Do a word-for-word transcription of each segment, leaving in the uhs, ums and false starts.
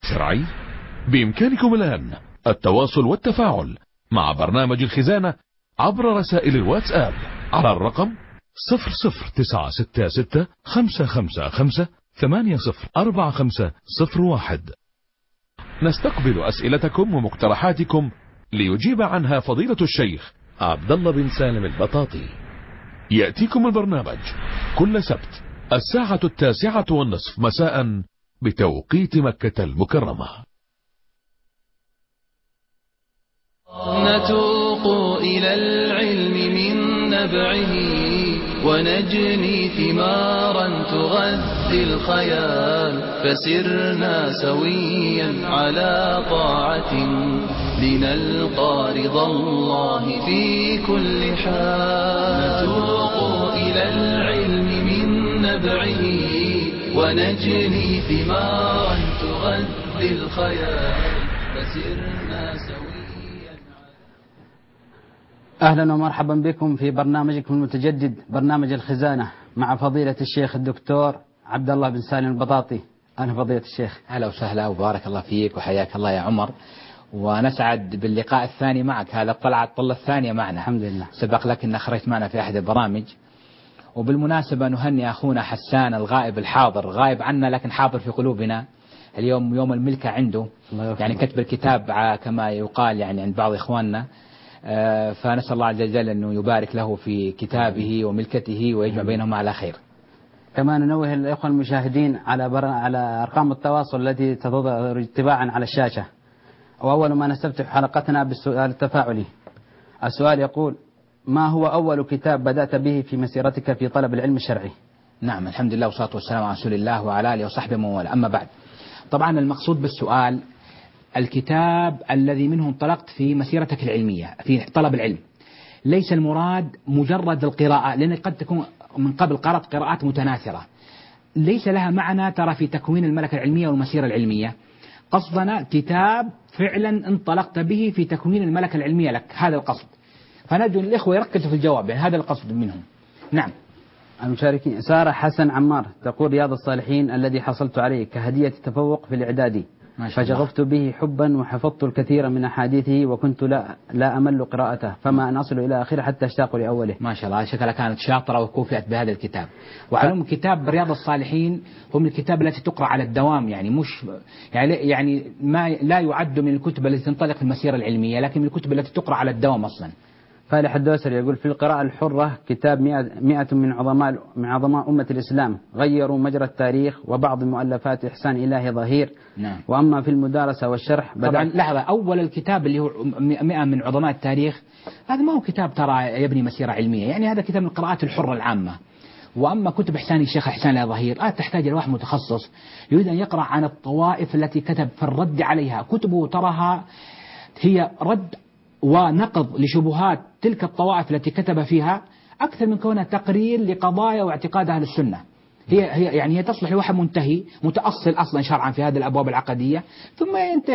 شرعي؟ بإمكانكم الآن التواصل والتفاعل مع برنامج الخزانة عبر رسائل الواتساب على الرقم صفر صفر تسعة ستة ستة خمسة خمسة خمسة ثمانية صفر أربعة خمسة صفر واحد. نستقبل أسئلتكم ومقترحاتكم ليجيب عنها فضيلة الشيخ عبد الله بن سالم البطاطي. يأتيكم البرنامج كل سبت الساعة التاسعة والنصف مساء بتوقيت مكة المكرمة. نتوق إلى العلم من نبعه ونجني ثمارا تغذي الخيال، فسرنا سويا على طاعة لنلقى رضا الله في كل حال. نتوق إلى العلم من نبعه ونجني ثمارا تغذي الخيال، فسرنا سويا. أهلا ومرحبا بكم في برنامجكم المتجدد برنامج الخزانة مع فضيلة الشيخ الدكتور عبد الله بن سالم البطاطي. أهلا فضيلة الشيخ. أهلا وسهلا وبارك الله فيك وحياك الله يا عمر، ونسعد باللقاء الثاني معك. هذا طلع الطلة الثانية معنا الحمد لله. سبق لك أن أخرجت معنا في أحد البرامج. وبالمناسبة نهني أخونا حسان الغائب الحاضر، غائب عنا لكن حاضر في قلوبنا. اليوم يوم الملكة عنده، يعني كتب الكتاب كما يقال يعني عند بعض إخواننا. فنسأل الله عز وجل أنه يبارك له في كتابه وملكته ويجمع بينهم على خير. كما ننوه الإخوة المشاهدين على بر... على أرقام التواصل التي تظهر تباعا على الشاشة. وأول ما نستفتح حلقتنا بالسؤال التفاعلي. السؤال يقول: ما هو أول كتاب بدأت به في مسيرتك في طلب العلم الشرعي؟ نعم، الحمد لله والصلاة والسلام على رسول الله وعلى آله وصحبه ومن والاه. أما بعد، طبعا المقصود بالسؤال الكتاب الذي منه انطلقت في مسيرتك العلمية في طلب العلم. ليس المراد مجرد القراءة، لأن قد تكون من قبل قرأت قراءات متناثرة ليس لها معنى ترى في تكوين الملكة العلمية والمسيرة العلمية. قصدنا كتاب فعلا انطلقت به في تكوين الملكة العلمية لك، هذا القصد. فنرجو الإخوة يركزوا في الجواب، يعني هذا القصد منهم. نعم. المشاركين: سارة حسن عمار تقول: رياض الصالحين الذي حصلت عليه كهدية تفوق في الإعدادي، فشغفت به حبا وحفظت الكثير من أحاديثه وكنت لا لا أمل قراءته، فما أن أصل إلى آخره حتى أشتاق لأوله. ما شاء الله، شكلها كانت شاطرة وكوفئت بهذا الكتاب. وعلوم كتاب رياض الصالحين هو من الكتاب التي تقرأ على الدوام، يعني مش يعني يعني ما لا يعد من الكتب التي تنطلق في المسيرة العلمية، لكن من الكتب التي تقرأ على الدوام أصلا. فالح الدوسري يقول: في القراءة الحرة كتاب مئة من عظماء من عظماء أمة الإسلام غيروا مجرى التاريخ، وبعض مؤلفات إحسان إلهي ظهير. نعم. وأما في المدارسة والشرح طبعا لحظة، أول الكتاب اللي هو مئة من عظماء التاريخ هذا ما هو كتاب ترى يبني مسيرة علمية، يعني هذا كتاب من القراءات الحرة العامة. وأما كتب إحسان الشيخ إحسان إلهي ظهير آه تحتاج إلى واحد متخصص يريد أن يقرأ عن الطوائف التي كتب في الرد عليها. كتبه تراها هي رد ونقض لشبهات تلك الطوائف التي كتب فيها أكثر من كونها تقرير لقضايا واعتقاد أهل السنة. هي هي يعني هي تصلح لواحد منتهي متأصل أصلا شرعا في هذه الأبواب العقدية ثم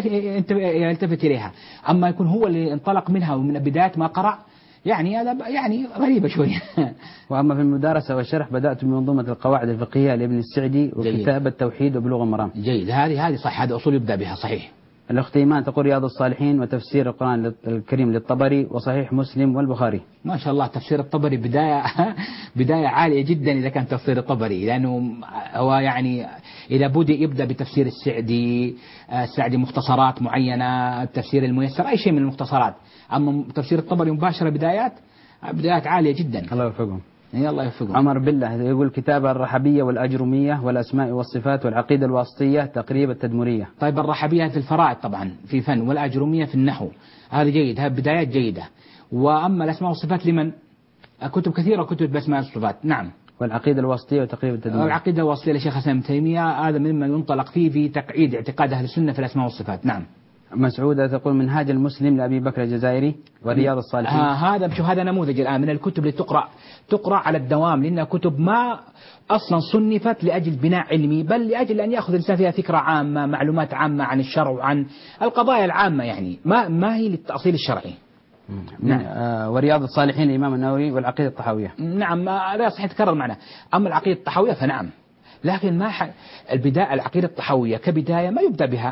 يلتفت إليها. أما يكون هو اللي انطلق منها ومن بداية ما قرأ، يعني هذا يعني غريبة شوية. وأما في المدارسة والشرح بدأت بمنظومة القواعد الفقهية لابن السعدي وكتاب التوحيد وبلوغ المرام. جيد، هذه هذه صح، هذا أصول يبدأ بها صحيح. الأخت إيمان تقول: رياض الصالحين وتفسير القرآن الكريم للطبري وصحيح مسلم والبخاري. ما شاء الله، تفسير الطبري بداية بداية عالية جدا إذا كان تفسير الطبري، لأنه هو يعني إذا بدأ يبدأ بتفسير السعدي السعدي مختصرات معينة، التفسير الميسر أي شيء من المختصرات. أما تفسير الطبري مباشرة بدايات بدايات عالية جدا. الله يوفقهم. الله يوفقهم. عمر بالله يقول: كتاب الرحبية والأجرمية والأسماء والصفات والعقيدة الواسطية تقريب التدمرية. طيب، الرحبية في الفرائض طبعا في فن، والأجرمية في النحو، هذا جيد، هذه بدايات جيدة. وأما الأسماء والصفات لمن؟ كتب كثيرة كتب بأسماء والصفات. نعم. والعقيدة الواسطية وتقريب التدمرية. العقيدة الواسطية لشيخ الإسلام ابن تيمية هذا مما ينطلق فيه في تقعيد اعتقاد أهل السنة في الأسماء والصفات. نعم. مسعودة تقول: منهاج المسلم لأبي بكر الجزائري ورياض الصالحين. آه هذا بشوف هذا نموذج الآن من الكتب اللي تقرأ تقرأ على الدوام، لأنها كتب ما أصلا صنفت لأجل بناء علمي، بل لأجل أن يأخذ الإنسان فيها فكرة عامة، معلومات عامة عن الشرع وعن القضايا العامة، يعني ما ما هي للتأصيل الشرعي. نعم. آه ورياض الصالحين الإمام النووي والعقيدة الطحاوية. نعم، لا صحيح تكرر معنا. أما العقيدة الطحاوية فنعم، لكن ما ح... البداية العقيدة الطحاوية كبداية ما يبدأ بها،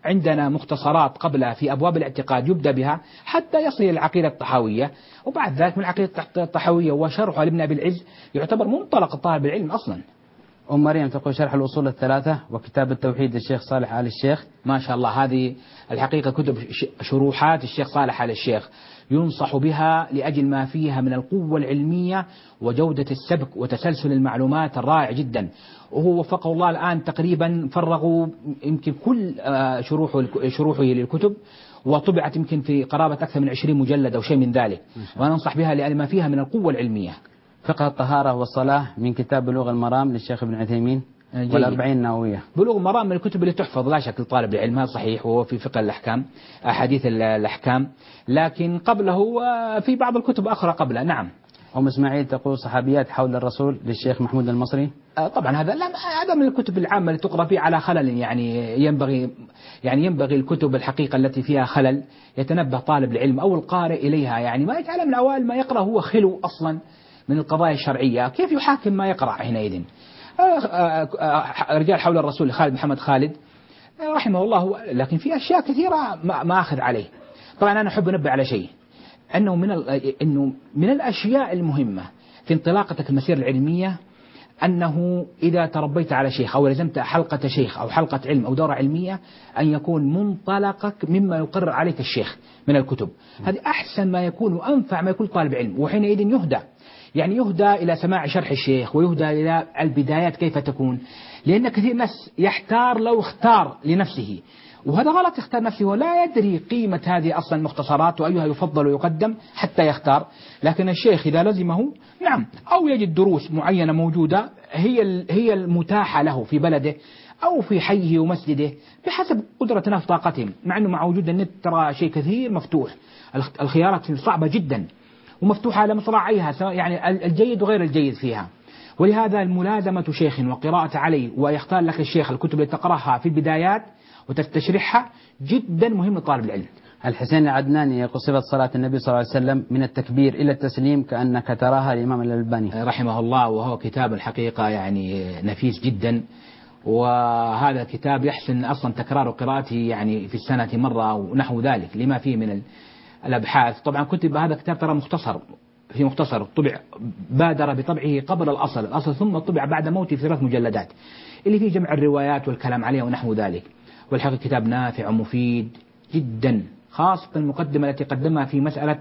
عندنا مختصرات قبلها في أبواب الاعتقاد يبدأ بها حتى يصل إلى العقيدة الطحاوية، وبعد ذلك من العقيدة الطحاوية وشرحها لابن أبي العز يعتبر منطلق طالب العلم أصلا. أم مريم تقول شرح الأصول الثلاثة وكتاب التوحيد للشيخ صالح آل الشيخ. ما شاء الله، هذه الحقيقة كتب شروحات الشيخ صالح آل الشيخ ينصح بها لأجل ما فيها من القوة العلمية وجودة السبك وتسلسل المعلومات الرائع جدا. وهو وفقه الله الآن تقريبا فرغوا يمكن كل شروحه شروحه للكتب، وطبعت يمكن في قرابة أكثر من عشرين مجلد أو شيء من ذلك، وأنا أنصح بها لأن ما فيها من القوة العلمية. فقه الطهارة والصلاة من كتاب بلوغ المرام للشيخ ابن عثيمين والأربعين النووية. بلوغ المرام من الكتب اللي تحفظ لا شك لطالب العلم، هذا صحيح، وهو في فقه الأحكام أحاديث الأحكام، لكن قبله في بعض الكتب أخرى قبله. نعم. أم إسماعيل تقول صحابيات حول الرسول للشيخ محمود المصري. طبعا هذا لا هذا من الكتب العامة اللي تقرأ فيه على خلل، يعني ينبغي يعني ينبغي الكتب الحقيقة التي فيها خلل يتنبه طالب العلم أو القارئ إليها، يعني ما يجعل من أوائل ما يقرأ هو خلو أصلا من القضايا الشرعية، كيف يحاكم ما يقرأ حينئذ؟ رجال حول الرسول خالد محمد خالد رحمه الله، لكن في أشياء كثيرة ما أخذ عليه. طبعا أنا أحب أنبه على شيء، أنه من أنه من الأشياء المهمة في انطلاقتك المسيرة العلمية أنه إذا تربيت على شيخ أو لزمت حلقة شيخ أو حلقة علم أو دورة علمية أن يكون منطلقك مما يقرر عليك الشيخ من الكتب. هذه أحسن ما يكون وأنفع ما يكون طالب علم، وحينئذ يهدى، يعني يهدى إلى سماع شرح الشيخ ويهدى إلى البدايات كيف تكون، لأن كثير ناس يحتار لو اختار لنفسه، وهذا غلط، يختار نفسه ولا يدري قيمة هذه أصلا المختصرات وأيها يفضل ويقدم حتى يختار. لكن الشيخ إذا لزمه نعم أو يجد دروس معينة موجودة هي هي المتاحة له في بلده أو في حيه ومسجده بحسب قدرتنا في طاقتهم، مع أنه مع وجود النت ترى شيء كثير مفتوح، الخيارات صعبة جدا ومفتوحة على مصراعيها، يعني الجيد وغير الجيد فيها. ولهذا الملازمة شيخ وقراءة عليه ويختار لك الشيخ الكتب اللي تقرأها في البدايات وتستشرحها جدا مهم لطالب العلم. الحسين العدناني يقول صفة صلاة النبي صلى الله عليه وسلم من التكبير إلى التسليم كأنك تراها الإمام الألباني رحمه الله، وهو كتاب الحقيقة يعني نفيس جدا، وهذا الكتاب يحسن أصلا تكرار قراءته يعني في السنة مرة ونحو ذلك لما فيه من الأبحاث. طبعا كتب هذا الكتاب ترى مختصر، في مختصر طبع بادر بطبعه قبل الأصل الأصل ثم طبع بعد موته في ثلاث مجلدات اللي فيه جمع الروايات والكلام عليها ونحو ذلك. والحقيقة كتاب نافع ومفيد جدا، خاصة المقدمة التي قدمها في مسألة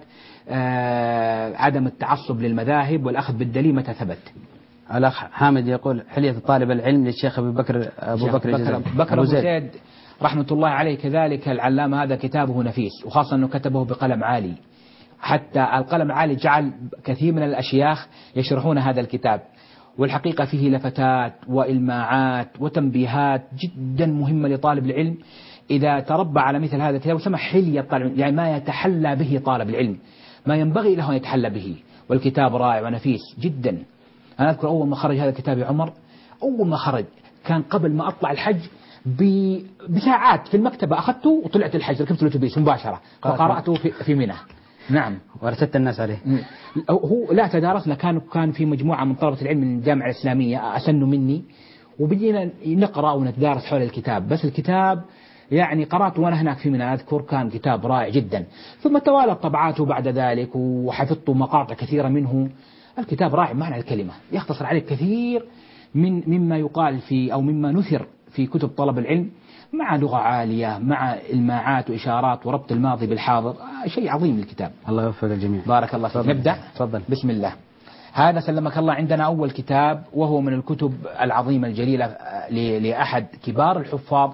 عدم التعصب للمذاهب والأخذ بالدليل متى ثبت. الأخ حامد يقول حلية طالب العلم للشيخ أبو بكر أبو بكر, بكر, بكر أبو زيد, زيد رحمة الله عليه كذلك العلامة، هذا كتابه نفيس، وخاصة أنه كتبه بقلم عالي، حتى القلم العالي جعل كثير من الأشياخ يشرحون هذا الكتاب. والحقيقة فيه لفتات وإلماعات وتنبيهات جدا مهمة لطالب العلم إذا تربى على مثل هذا الكتاب، وسمى حلية طالب، يعني ما يتحلى به طالب العلم، ما ينبغي له أن يتحلى به. والكتاب رائع ونفيس جدا. أنا أذكر أول ما خرج هذا الكتاب يا عمر، أول ما خرج كان قبل ما أطلع الحج بساعات في المكتبة أخذته وطلعت الحج، ركبت الأتوبيس مباشرة وقرأته في, في منى. نعم. ورثت الناس عليه. هو لا تدارسنا، كان كان في مجموعة من طلبة العلم من الجامعة الإسلامية أسن مني، وبدينا نقرأ ونتدارس حول الكتاب. بس الكتاب يعني قرأت وأنا هناك في منى أذكر كان كتاب رائع جدا، ثم توالت طبعاته بعد ذلك وحفظت مقاطع كثيرة منه. الكتاب رائع معنى الكلمة، يختصر عليك كثير من مما يقال في أو مما نثر في كتب طلب العلم، مع لغة عالية مع إلماعات وإشارات وربط الماضي بالحاضر، شيء عظيم الكتاب. الله يوفق الجميع. بارك الله فيك. نبدأ. تفضل. بسم الله. هذا سلمك الله عندنا أول كتاب، وهو من الكتب العظيمة الجليلة لأحد كبار الحفاظ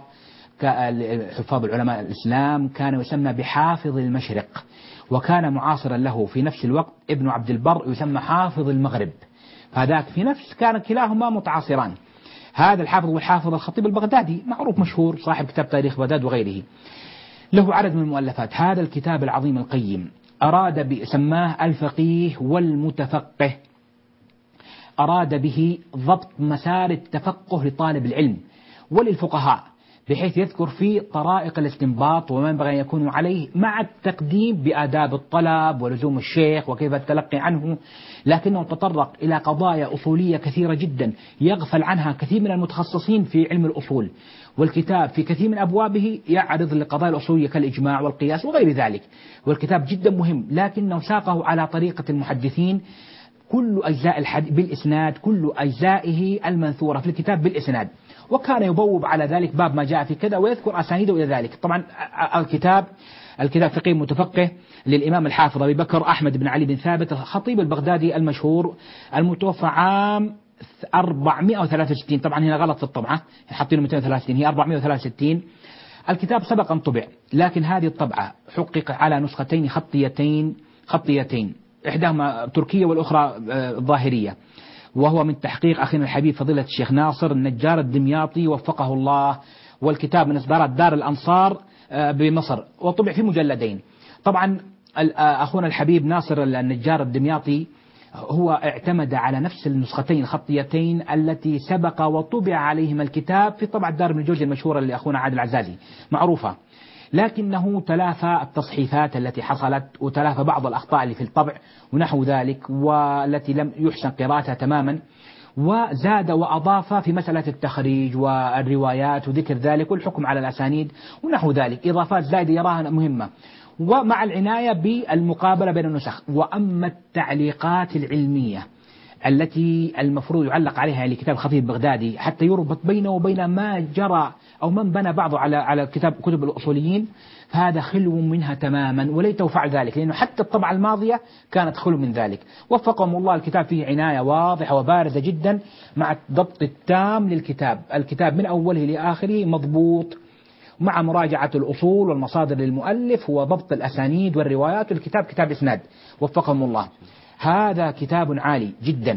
حفاظ العلماء الإسلام، كان يسمى بحافظ المشرق، وكان معاصرا له في نفس الوقت ابن عبد البر يسمى حافظ المغرب، هذاك في نفس كان كلاهما متعاصران. هذا الحافظ والحافظ الخطيب البغدادي معروف مشهور صاحب كتاب تاريخ بغداد وغيره، له عدد من المؤلفات. هذا الكتاب العظيم القيم أراد سماه الفقيه والمتفقه، أراد به ضبط مسار التفقه لطالب العلم وللفقهاء بحيث يذكر فيه طرائق الاستنباط وما ينبغي أن يكون عليه، مع التقديم بآداب الطلب ولزوم الشيخ وكيف التلقي عنه، لكنه تطرق إلى قضايا أصولية كثيرة جدا يغفل عنها كثير من المتخصصين في علم الأصول. والكتاب في كثير من أبوابه يعرض للقضايا الأصولية كالإجماع والقياس وغير ذلك، والكتاب جدا مهم، لكنه ساقه على طريقة المحدثين، كل أجزاء الحديث بالإسناد، كل أجزائه المنثورة في الكتاب بالإسناد، وكان يبوب على ذلك باب ما جاء في كذا ويذكر أسانيده إلى ذلك. طبعا الكتاب الكتاب فقيه متفقه للإمام الحافظ أبي بكر أحمد بن علي بن ثابت الخطيب البغدادي المشهور، المتوفى عام أربعمائة وثلاثة وستين. طبعا هنا غلط في الطبعة، حاطين مئتين وثلاثة وستين، هي أربعمائة وثلاثة وستين. الكتاب سبق أن طبع، لكن هذه الطبعة حقق على نسختين خطيتين خطيتين إحداهما تركية والأخرى ظاهرية، وهو من تحقيق أخينا الحبيب فضيلة الشيخ ناصر النجار الدمياطي وفقه الله، والكتاب من إصدارات دار الأنصار بمصر، وطبع في مجلدين. طبعا أخونا الحبيب ناصر النجار الدمياطي هو اعتمد على نفس النسختين الخطيتين التي سبق وطبع عليهما الكتاب في طبعة دار ابن الجوزي المشهورة لأخونا عادل العزازي معروفة، لكنه تلافى التصحيفات التي حصلت وتلافى بعض الأخطاء اللي في الطبع ونحو ذلك، والتي لم يحسن قراءتها تماما، وزاد وأضاف في مسألة التخريج والروايات وذكر ذلك والحكم على الأسانيد ونحو ذلك، إضافات زائدة يراها مهمة، ومع العناية بالمقابلة بين النسخ. وأما التعليقات العلمية التي المفروض يعلق عليها لكتاب الخطيب البغدادي حتى يربط بينه وبين ما جرى أو من بنى بعضه على على كتاب كتب الأصوليين، فهذا خلو منها تماما، وليته فعل ذلك، لأنه حتى الطبعة الماضية كانت خلو من ذلك. وفقهم الله، الكتاب فيه عناية واضحة وبارزة جدا مع الضبط التام للكتاب، الكتاب من أوله لآخره مضبوط، مع مراجعة الأصول والمصادر للمؤلف وضبط الأسانيد والروايات، والكتاب كتاب إسناد وفقهم الله. هذا كتاب عالي جدا،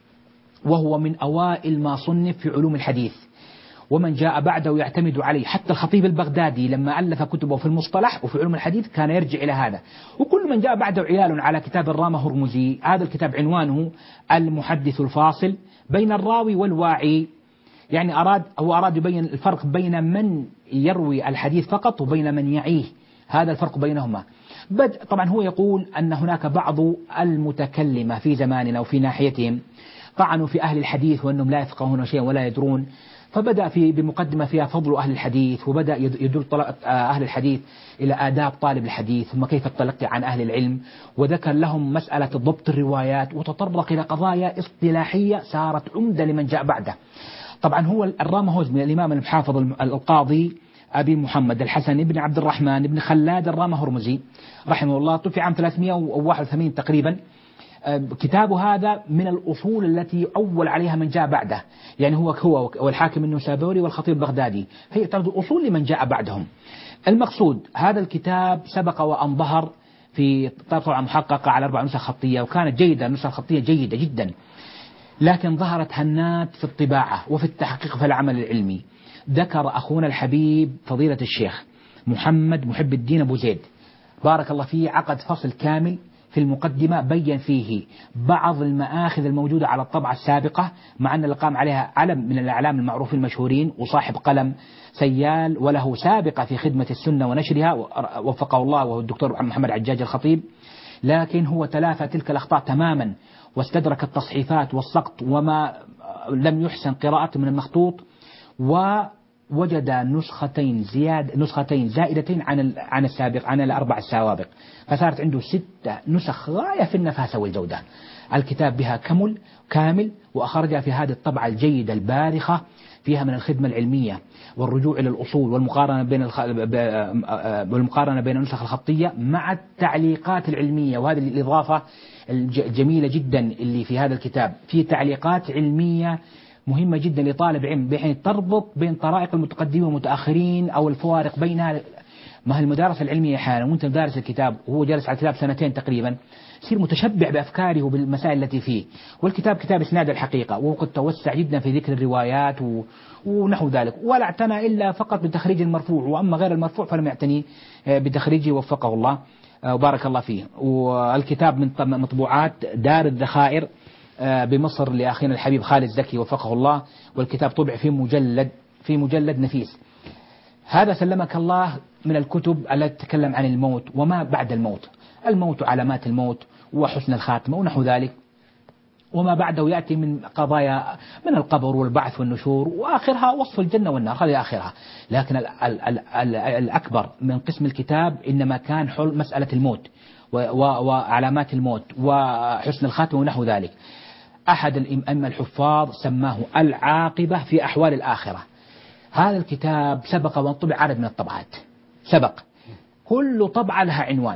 وهو من أوائل ما صنف في علوم الحديث، ومن جاء بعده يعتمد عليه. حتى الخطيب البغدادي لما ألف كتبه في المصطلح وفي علوم الحديث كان يرجع إلى هذا، وكل من جاء بعده عيال على كتاب الرامة هرمزي. هذا الكتاب عنوانه المحدث الفاصل بين الراوي والواعي، يعني أراد هو أراد يبين الفرق بين من يروي الحديث فقط وبين من يعيه، هذا الفرق بينهما. بد طبعا هو يقول أن هناك بعض المتكلمة في زماننا وفي ناحيتهم طعنوا في أهل الحديث وأنهم لا يفقهون شيئا ولا يدرون، فبدأ في بمقدمة فيها فضل أهل الحديث، وبدأ يدل أهل الحديث إلى آداب طالب الحديث ثم كيف التلقي عن أهل العلم، وذكر لهم مسألة ضبط الروايات، وتطرق إلى قضايا اصطلاحية صارت عمدة لمن جاء بعده. طبعا هو الرامة هرمزي من الإمام الحافظ القاضي أبي محمد الحسن بن عبد الرحمن بن خلاد الرامة هرمزي رحمه الله، توفي عام ثلاثمائة وواحد وثمانين تقريبا. كتابه هذا من الأصول التي أول عليها من جاء بعده، يعني هو هو والحاكم النسابوري والخطيب البغدادي، هي تعد أصول لمن جاء بعدهم. المقصود هذا الكتاب سبق وأن ظهر في طبعة محققة على أربع نسخ خطية، وكانت جيدة، نسخ خطية جيدة جدا، لكن ظهرت هنات في الطباعة وفي التحقيق في العمل العلمي. ذكر أخونا الحبيب فضيلة الشيخ محمد محب الدين أبو زيد بارك الله فيه عقد فصل كامل في المقدمة بين فيه بعض المآخذ الموجودة على الطبعة السابقة، مع أن اللي قام عليها علم من الأعلام المعروفين المشهورين وصاحب قلم سيال وله سابقة في خدمة السنة ونشرها وفقه الله، وهو الدكتور محمد عجاج الخطيب، لكن هو تلافى تلك الأخطاء تماما واستدرك التصحيفات والسقط وما لم يحسن قراءته من المخطوط، ووجد نسختين زياد نسختين زائدتين عن عن السابق عن الأربع السوابق، فصارت عنده ست نسخ غاية في النفاسة والجودة. الكتاب بها كمل كامل، وأخرجها في هذه الطبعة الجيدة البارخة فيها من الخدمة العلمية والرجوع إلى الأصول والمقارنة بين الخ... والمقارنة بين النسخ الخطية مع التعليقات العلمية. وهذه الإضافة الجميلة جدا اللي في هذا الكتاب، في تعليقات علمية مهمة جدا لطالب علم، بحيث تربط بين طرائق المتقدمين والمتأخرين أو الفوارق بينها. ما هي المدارسة العلمية أحيانا وأنت دارس الكتاب وهو جالس على الكتاب سنتين تقريبا يصير متشبع بأفكاره وبالمسائل التي فيه، والكتاب كتاب إسناد الحقيقة، وقد توسع جدا في ذكر الروايات و... ونحو ذلك، ولا اعتنى إلا فقط بتخريج المرفوع، وأما غير المرفوع فلم يعتني بتخريجه وفقه الله وبارك الله فيه. والكتاب من مطبوعات دار الذخائر بمصر لأخينا الحبيب خالد زكي وفقه الله، والكتاب طبع في مجلد في مجلد نفيس. هذا سلمك الله من الكتب التي تتكلم عن الموت وما بعد الموت، الموت علامات الموت وحسن الخاتمة ونحو ذلك، وما بعده يأتي من قضايا من القبر والبعث والنشور، وآخرها وصف الجنة والنار، هذه آخرها. لكن ال ال ال ال الأكبر من قسم الكتاب إنما كان حول مسألة الموت وعلامات الموت وحسن الخاتمة ونحو ذلك. أحد الأئمة الحفاظ سماه العاقبة في أحوال الآخرة. هذا الكتاب سبق وان طبع عدد من الطبعات، سبق كل طبعة لها عنوان.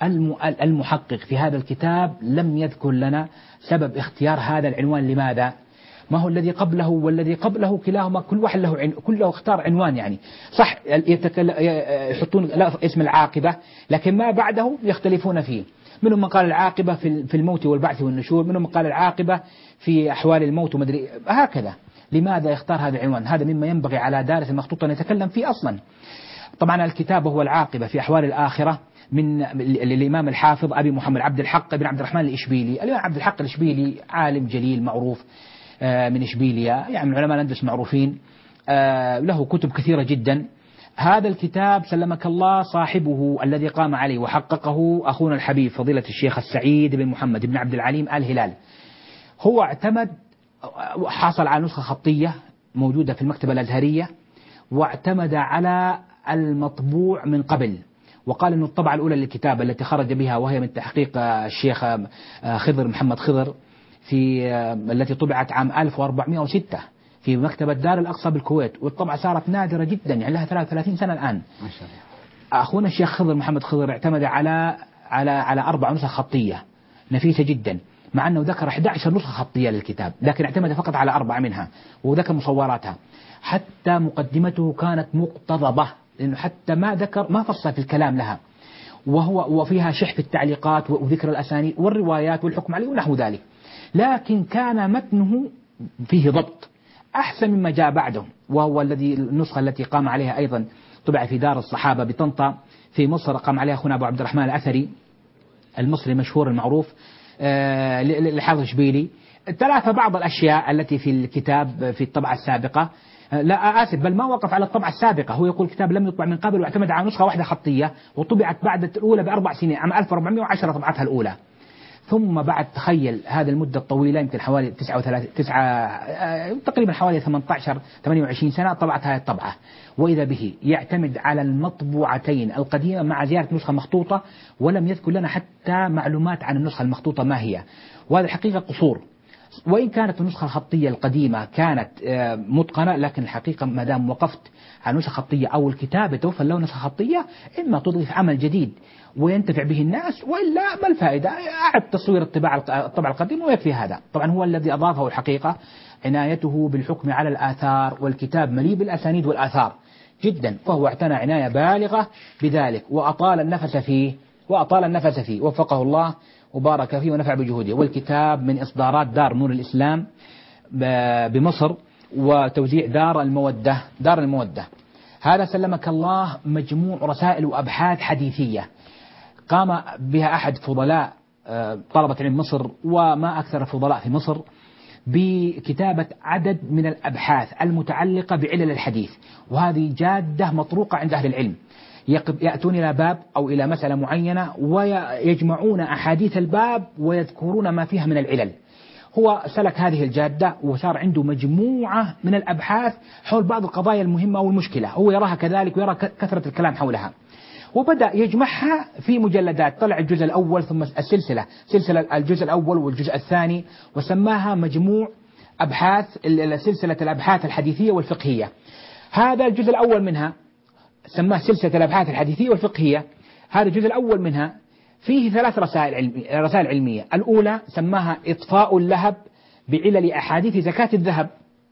المحقق في هذا الكتاب لم يذكر لنا سبب اختيار هذا العنوان، لماذا؟ ما هو الذي قبله والذي قبله كلاهما كل واحد له عن... كله اختار عنوان، يعني صح يتكل... يحطون اسم العاقبة، لكن ما بعده يختلفون فيه. منهم من قال العاقبة في الموت والبعث والنشور، منهم من قال العاقبة في أحوال الموت ومدري هكذا. لماذا يختار هذا العنوان؟ هذا مما ينبغي على دارس المخطوط أن يتكلم فيه أصلا. طبعا الكتاب هو العاقبة في أحوال الآخرة من الإمام الحافظ أبي محمد عبد الحق بن عبد الرحمن الإشبيلي. الإمام عبد الحق الإشبيلي عالم جليل معروف من إشبيلية، يعني من علماء الأندلس معروفين، له كتب كثيرة جدا. هذا الكتاب سلمك الله صاحبه الذي قام عليه وحققه أخونا الحبيب فضيلة الشيخ السعيد بن محمد بن عبد العليم الهلال. هو اعتمد حصل على نسخة خطية موجودة في المكتبة الأزهرية، واعتمد على المطبوع من قبل، وقال أن الطبعة الأولى للكتاب التي خرج بها وهي من تحقيق الشيخ خضر محمد خضر في التي طبعت عام ألف وأربعمائة وستة في مكتبة دار الأقصى بالكويت، والطبعة صارت نادرة جدا، يعني لها ثلاثة وثلاثين سنة الآن. ما شاء الله. أخونا الشيخ خضر محمد خضر اعتمد على على على أربع نسخ خطية نفيسة جدا، مع أنه ذكر أحد عشر نسخة خطية للكتاب، لكن اعتمد فقط على أربعة منها وذكر مصوراتها. حتى مقدمته كانت مقتضبة، لأنه حتى ما ذكر ما فصل في الكلام لها، وهو وفيها شح في التعليقات وذكر الأسانيد والروايات والحكم عليه ونحو ذلك، لكن كان متنه فيه ضبط أحسن مما جاء بعده، وهو الذي النسخة التي قام عليها أيضا طبع في دار الصحابة بطنطا في مصر، قام عليها أخونا أبو عبد الرحمن الأثري المصري المشهور المعروف لحافظ شبيلي. ثلاثة بعض الأشياء التي في الكتاب في الطبعة السابقة، لا آسف بل ما وقف على الطبعة السابقة، هو يقول الكتاب لم يطبع من قبل واعتمد على نسخة واحدة خطية وطبعت بعد الأولى بأربع سنين، عام ألف وأربعمائة وعشرة طبعتها الأولى. ثم بعد تخيل هذه المدة الطويلة يمكن حوالي تسعة وثلاثين تسعة تقريبا حوالي ثمانية عشر ثمانية وعشرين سنة طبعت هذه الطبعة، وإذا به يعتمد على المطبوعتين القديمة مع زيارة نسخة مخطوطة، ولم يذكر لنا حتى معلومات عن النسخة المخطوطة ما هي، وهذا الحقيقة قصور. وإن كانت النسخة الخطية القديمة كانت متقنة، لكن الحقيقة ما دام وقفت على نسخة خطية أو الكتاب يتوفى له نسخة خطية، إما تضيف عمل جديد وينتفع به الناس، وإلا ما الفائدة؟ أعد تصوير الطباعة الطبع القديم ويكفي هذا. طبعا هو الذي أضافه الحقيقة عنايته بالحكم على الآثار، والكتاب مليء بالأسانيد والآثار جدا، فهو اعتنى عناية بالغة بذلك وأطال النفس فيه وأطال النفس فيه وفقه الله وبارك فيه ونفع بجهوده. والكتاب من إصدارات دار نور الإسلام بمصر وتوزيع دار المودة دار المودة. هذا سلمك الله مجموع رسائل وأبحاث حديثية قام بها أحد فضلاء طلبة علم مصر وما أكثر الفضلاء في مصر بكتابة عدد من الأبحاث المتعلقة بعلل الحديث، وهذه جادة مطروقة عند أهل العلم، يأتون إلى باب أو إلى مسألة معينة ويجمعون أحاديث الباب ويذكرون ما فيها من العلل. هو سلك هذه الجادة وصار عنده مجموعة من الأبحاث حول بعض القضايا المهمة والمشكلة، هو يراها كذلك ويرى كثرة الكلام حولها، وبدأ يجمعها في مجلدات. طلع الجزء الأول ثم السلسلة سلسلة الجزء الأول والجزء الثاني، وسماها مجموع أبحاث سلسلة الأبحاث الحديثية والفقهية. هذا الجزء الأول منها سماه سلسلة الأبحاث الحديثية والفقهية. هذا الجزء الأول منها فيه ثلاث رسائل علمية رسائل علمية. الأولى سماها إطفاء اللهب بعلل أحاديث زكاة الذهب،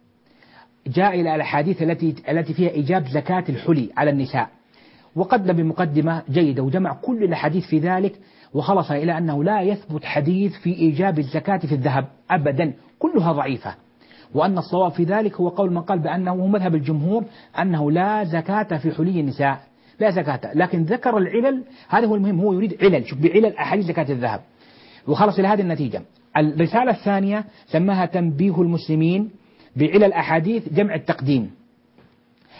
جاء إلى الأحاديث التي التي فيها إيجاب زكاة الحلي على النساء، وقدم بمقدمة جيدة وجمع كل الأحاديث في ذلك، وخلص إلى أنه لا يثبت حديث في إيجاب الزكاة في الذهب أبدا، كلها ضعيفة، وأن الصواب في ذلك هو قول من قال بأنه هو مذهب الجمهور أنه لا زكاة في حلي النساء، لا زكاة، لكن ذكر العلل. هذا هو المهم، هو يريد علل، شوف بعلل أحاديث زكاة الذهب، وخلص إلى هذه النتيجة. الرسالة الثانية سماها تنبيه المسلمين بعلل أحاديث جمع التقديم.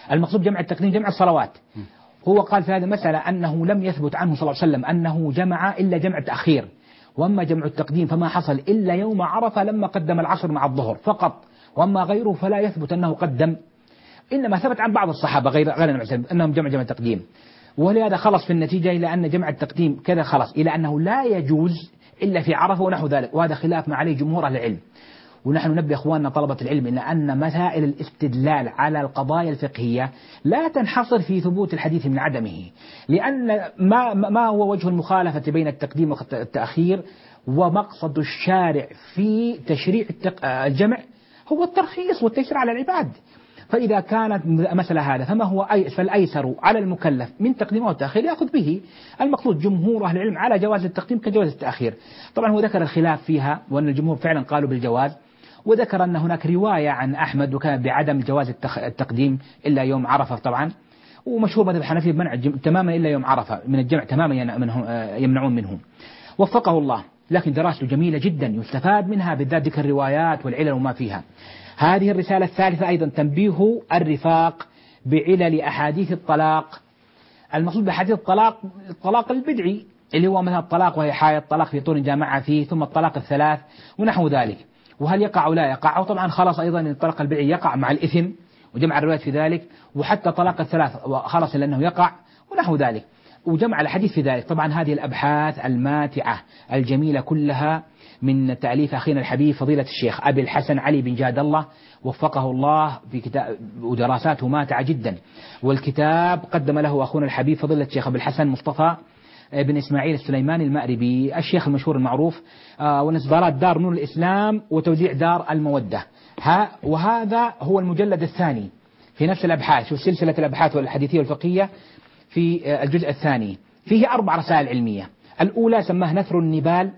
المقصود جمع التقديم جمع الصلوات. هو قال في هذه المسألة أنه لم يثبت عنه صلى الله عليه وسلم أنه جمع إلا جمع التأخير، وأما جمع التقديم فما حصل إلا يوم عرفة لما قدم العصر مع الظهر فقط، وأما غيره فلا يثبت أنه قدم، إنما ثبت عن بعض الصحابة غير غير النبي صلى الله عليه وسلم أنهم جمع جمع التقديم. ولهذا خلص في النتيجة إلى أن جمع التقديم كذا خلص إلى أنه لا يجوز إلا في عرفة ونحو ذلك، وهذا خلاف ما عليه جمهور أهل العلم. ونحن ننبه إخواننا طلبة العلم إلى أن مسائل الاستدلال على القضايا الفقهية لا تنحصر في ثبوت الحديث من عدمه، لأن ما ما هو وجه المخالفة بين التقديم والتأخير ومقصد الشارع في تشريع الجمع هو الترخيص والتيسير على العباد. فإذا كانت مسألة هذا فما هو أي فالأيسر على المكلف من تقديم والتأخير يأخذ به. المقصود جمهور أهل العلم على جواز التقديم كجواز التأخير. طبعا هو ذكر الخلاف فيها وأن الجمهور فعلا قالوا بالجواز، وذكر أن هناك رواية عن أحمد وكان بعدم جواز التقديم إلا يوم عرفة طبعا، ومشهور مذهب الحنفية بمنع تماما إلا يوم عرفة من الجمع تماما يمنعون منه. وفقه الله، لكن دراسته جميلة جدا يستفاد منها بالذات ذكر الروايات والعلل وما فيها. هذه الرسالة الثالثة أيضا تنبيه الرفاق بعلل أحاديث الطلاق. المقصود بأحاديث الطلاق الطلاق البدعي اللي هو مثلا الطلاق وهي حائض، طلاق في طول جامعة فيه، ثم الطلاق الثلاث ونحو ذلك، وهل يقع أو لا يقع. وطبعا خلاص أيضا الطلاق البدعي يقع مع الإثم وجمع الروايات في ذلك، وحتى طلاق الثلاث خلاص لأنه يقع ونحو ذلك، وجمع الحديث في ذلك. طبعا هذه الأبحاث الماتعة الجميلة كلها من تأليف أخينا الحبيب فضيلة الشيخ أبي الحسن علي بن جاد الله وفقه الله في كتاب، ودراساته ماتعة جدا. والكتاب قدم له أخونا الحبيب فضيلة الشيخ أبي الحسن مصطفى بن إسماعيل السليماني المأربي الشيخ المشهور المعروف، ونسبارات دار نور الإسلام وتوزيع دار المودة. ها وهذا هو المجلد الثاني في نفس الأبحاث، شوف سلسلة الأبحاث والحديثية والفقهية في الجزء الثاني، فيه أربع رسائل علمية. الأولى سماه نثر النبال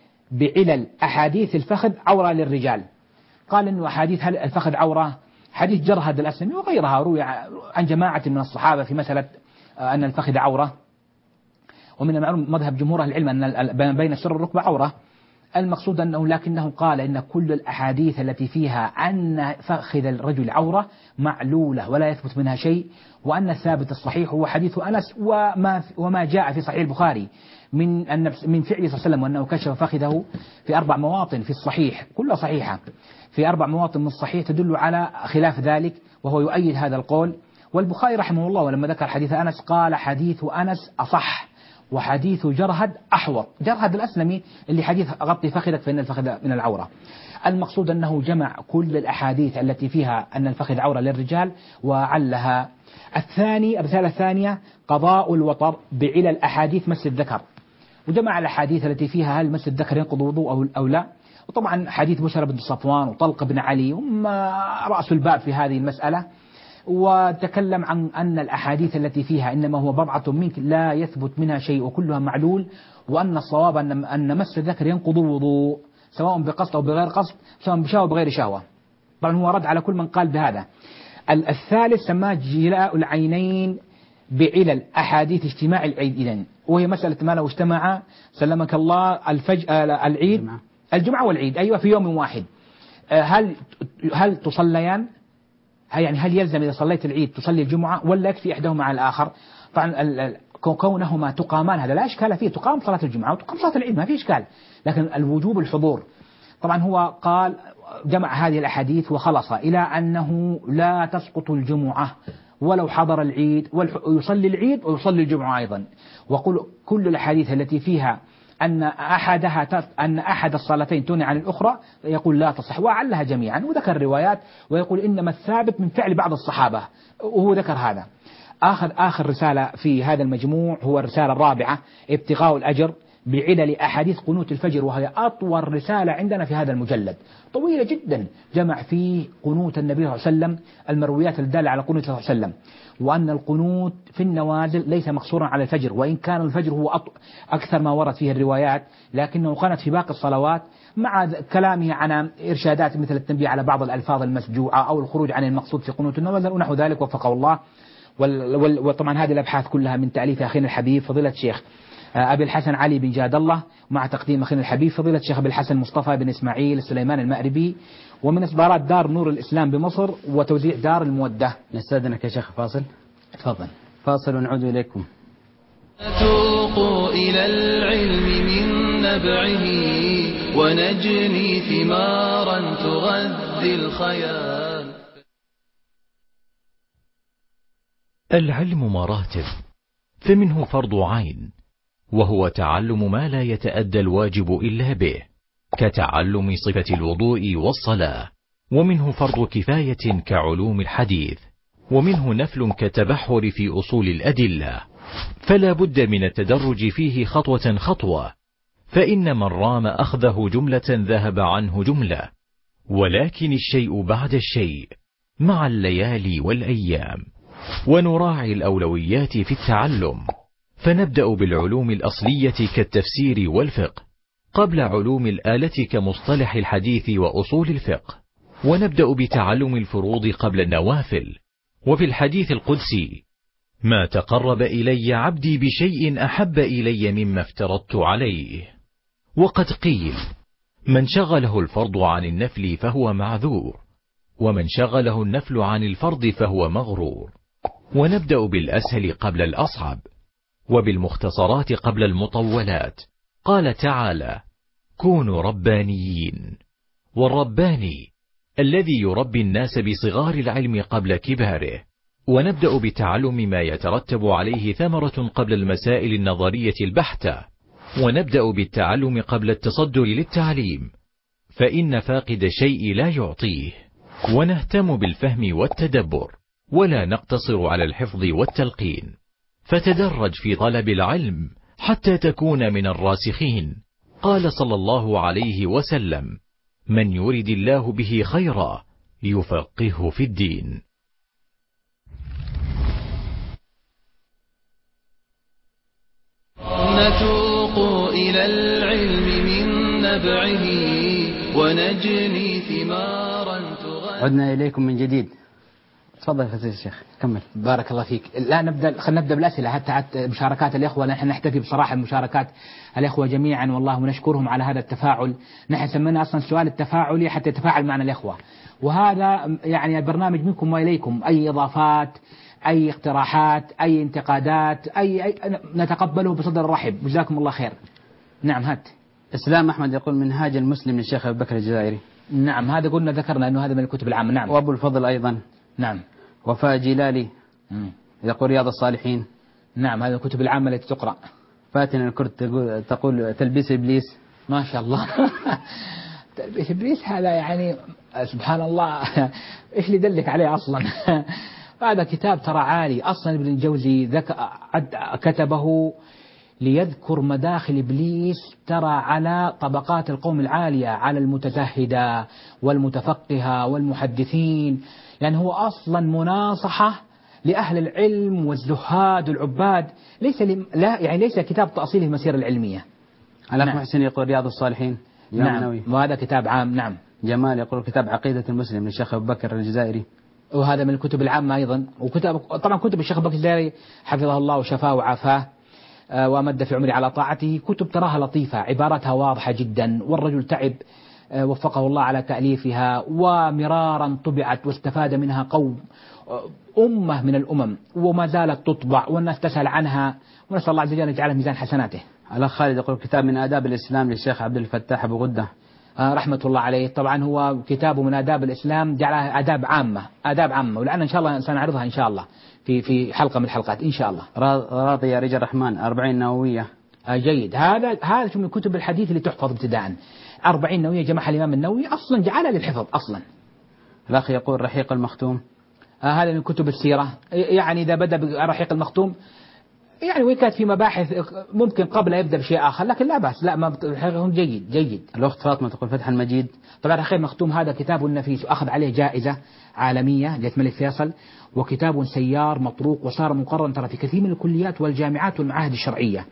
بعلل أحاديث الفخذ عورة للرجال. قال إنه أحاديث الفخذ عورة حديث جرهد الأسلمي وغيرها روي عن جماعة من الصحابة في مسألة أن الفخذ عورة، ومن المعلوم مذهب جمهور أهل العلم أن بين السر والركبة عورة. المقصود أنه لكنه قال إن كل الأحاديث التي فيها أن فخذ الرجل عورة معلولة ولا يثبت منها شيء، وأن الثابت الصحيح هو حديث أنس وما وما جاء في صحيح البخاري من النفس من فعله صلى الله عليه وسلم، وأنه كشف فخذه في أربع مواطن في الصحيح كلها صحيحة، في أربع مواطن من الصحيح تدل على خلاف ذلك، وهو يؤيد هذا القول. والبخاري رحمه الله ولما ذكر حديث أنس قال حديث أنس أصح وحديث جرهد أحوط. جرهد الأسلمي اللي حديث غطي فخذك فإن الفخذ من العورة. المقصود أنه جمع كل الأحاديث التي فيها أن الفخذ عورة للرجال وعلها. الثاني الرسالة الثانية قضاء الوطر بعلل أحاديث مس الذكر، وجمع الأحاديث التي فيها هل مس الذكر ينقض وضوء أو لا، وطبعا حديث بشر بن صفوان وطلق بن علي هم رأس الباب في هذه المسألة. وتكلم عن أن الأحاديث التي فيها إنما هو بضعة منك لا يثبت منها شيء وكلها معلول، وأن الصواب أن أن مس الذكر ينقض الوضوء سواء بقصد أو بغير قصد، سواء بشهوة أو بغير شهوة. طبعا هو رد على كل من قال بهذا. الثالث سماه جلاء العينين بعلل أحاديث اجتماع العيد إذن، وهي مسألة ما لو اجتمع سلمك الله الفج العيد الجمعة والعيد أيوة في يوم واحد، هل هل تصليان؟ يعني هل يلزم إذا صليت العيد تصلي الجمعة ولا يكفي إحداهما على الآخر؟ طبعا كونهما تقامان هذا لا إشكال فيه، تقام صلاة الجمعة وتقام صلاة العيد ما في إشكال، لكن الوجوب الحضور. طبعا هو قال جمع هذه الأحاديث وخلص إلى أنه لا تسقط الجمعة ولو حضر العيد، ويصلي العيد ويصلي الجمعة أيضا. وقل كل الأحاديث التي فيها أن أحدها أن أحد الصلاتين تغني عن الأخرى يقول لا تصح، وعلها جميعا وذكر الروايات، ويقول إنما الثابت من فعل بعض الصحابة، وهو ذكر هذا. آخر آخر رسالة في هذا المجموع هو الرسالة الرابعة ابتغاء الأجر بعلل أحاديث قنوت الفجر، وهي أطول رسالة عندنا في هذا المجلد، طويلة جدا، جمع فيه قنوت النبي صلى الله عليه وسلم، المرويات الدالة على قنوت صلى الله عليه وسلم، وأن القنوت في النوازل ليس مقصورا على الفجر، وإن كان الفجر هو أط... أكثر ما ورد فيه الروايات، لكنه قنت في باقي الصلوات مع كلامه عن إرشادات مثل التنبيه على بعض الألفاظ المسجوعة أو الخروج عن المقصود في قنوت النوازل ونحو ذلك، وفقه الله. وطبعا هذه الأبحاث كلها من تأليف أخينا الحبيب فضيلة الشيخ أبي الحسن علي بن جاد الله، مع تقديم أخينا الحبيب فضيلة الشيخ أبي الحسن مصطفى بن إسماعيل السليمان المأربي، ومن إصدارات دار نور الإسلام بمصر وتوزيع دار المودة. نستأذنك يا شيخ فاصل. تفضل. فاصل ونعود إليكم. نتوق إلى العلم من نبعه ونجني ثمارا تغذي الخيال. العلم مراتب، فمنه فرض عين وهو تعلم ما لا يتأدى الواجب إلا به كتعلم صفة الوضوء والصلاة، ومنه فرض كفاية كعلوم الحديث، ومنه نفل كتبحر في أصول الأدلة، فلا بد من التدرج فيه خطوة خطوة، فإن من رام أخذه جملة ذهب عنه جملة، ولكن الشيء بعد الشيء مع الليالي والأيام. ونراعي الأولويات في التعلم، فنبدأ بالعلوم الأصلية كالتفسير والفقه قبل علوم الآلة كمصطلح الحديث وأصول الفقه، ونبدأ بتعلم الفروض قبل النوافل. وفي الحديث القدسي: ما تقرب إلي عبدي بشيء أحب إلي مما افترضت عليه. وقد قيل: من شغله الفرض عن النفل فهو معذور، ومن شغله النفل عن الفرض فهو مغرور. ونبدأ بالأسهل قبل الأصعب، وبالمختصرات قبل المطولات. قال تعالى: كونوا ربانيين. والرباني الذي يربي الناس بصغار العلم قبل كباره. ونبدأ بتعلم ما يترتب عليه ثمرة قبل المسائل النظرية البحتة. ونبدأ بالتعلم قبل التصدر للتعليم، فإن فاقد الشيء لا يعطيه. ونهتم بالفهم والتدبر، ولا نقتصر على الحفظ والتلقين، فتدرج في طلب العلم حتى تكون من الراسخين. قال صلى الله عليه وسلم: من يرد الله به خيرا يفقهه في الدين. نتوق إلى العلم من نبعه ونجني ثمارا تغذي. عدنا إليكم من جديد. تفضل يا فضيلة الشيخ كمل. بارك الله فيك. لا نبدأ، خلينا نبدأ بالأسئلة حتى حتى مشاركات الإخوة. نحن نحتفي بصراحة بمشاركات الإخوة جميعا والله، ونشكرهم على هذا التفاعل. نحن سمينا أصلا السؤال التفاعلي حتى يتفاعل معنا الإخوة، وهذا يعني البرنامج منكم وإليكم. أي إضافات، أي اقتراحات، أي انتقادات، أي, أي نتقبله بصدر رحب. جزاكم الله خير. نعم هات. إسلام أحمد يقول: منهاج المسلم للشيخ أبي بكر الجزائري. نعم هذا قلنا ذكرنا أنه هذا من الكتب العامة. نعم. وأبو الفضل أيضا. نعم. وفاء جلالي مم. يقول: رياض الصالحين. نعم هذه الكتب العامة التي تقرأ. فاتن الكرد تقول, تقول تلبيس إبليس. ما شاء الله. تلبيس إبليس هذا يعني سبحان الله. إيش اللي دلك عليه أصلا؟ هذا كتاب ترى عالي أصلا. ابن الجوزي ذك... كتبه ليذكر مداخل إبليس ترى على طبقات القوم العالية، على المتزهدة والمتفقهة والمحدثين. يعني هو أصلا مناصحة لأهل العلم والزهاد والعباد، ليس لم... لا يعني ليس كتاب تأصيله المسيرة العلمية. الأخ نعم. محسن يقول: رياض الصالحين. نعم وهذا كتاب عام. نعم. جمال يقول: كتاب عقيدة المسلم للشيخ أبو بكر الجزائري، وهذا من الكتب العامة أيضا. وكتاب طبعا كتب الشيخ أبو بكر الجزائري حفظه الله وشفاه وعافاه وأمد في عمري على طاعته. كتب تراها لطيفة، عباراتها واضحة جدا، والرجل تعب وفقه الله على تأليفها، ومرارا طبعت واستفاد منها قوم أمة من الأمم، وما زالت تطبع والناس تسأل عنها، ونسأل الله عز وجل أن يجعلها ميزان حسناته. الأخ خالد يقول: كتاب من آداب الإسلام للشيخ عبد الفتاح أبو غدة رحمة الله عليه. طبعا هو كتابه من آداب الإسلام، جعلها آداب عامة، آداب عامة، ولعلنا إن شاء الله سنعرضها إن شاء الله في في حلقة من الحلقات إن شاء الله. راضي يا رجال الرحمن أربعين نووية. جيد. هذا هذا من كتب الحديث اللي تحفظ ابتداء. أربعين نووية جمعها الإمام النووي، أصلا جعلها للحفظ أصلا. الأخ يقول: رحيق المختوم. هذا من كتب السيرة. يعني إذا بدأ برحيق المختوم يعني وين كانت في مباحث ممكن قبل يبدأ بشيء آخر، لكن لا بأس. لا ما رحيقهم جيد جيد. الأخت فاطمة تقول: فتح المجيد. طبعا رحيق المختوم هذا كتاب نفيس وأخذ عليه جائزة عالمية جائزة الملك فيصل، وكتاب سيار مطروق، وصار مقررا ترى في كثير من الكليات والجامعات والمعاهد الشرعية.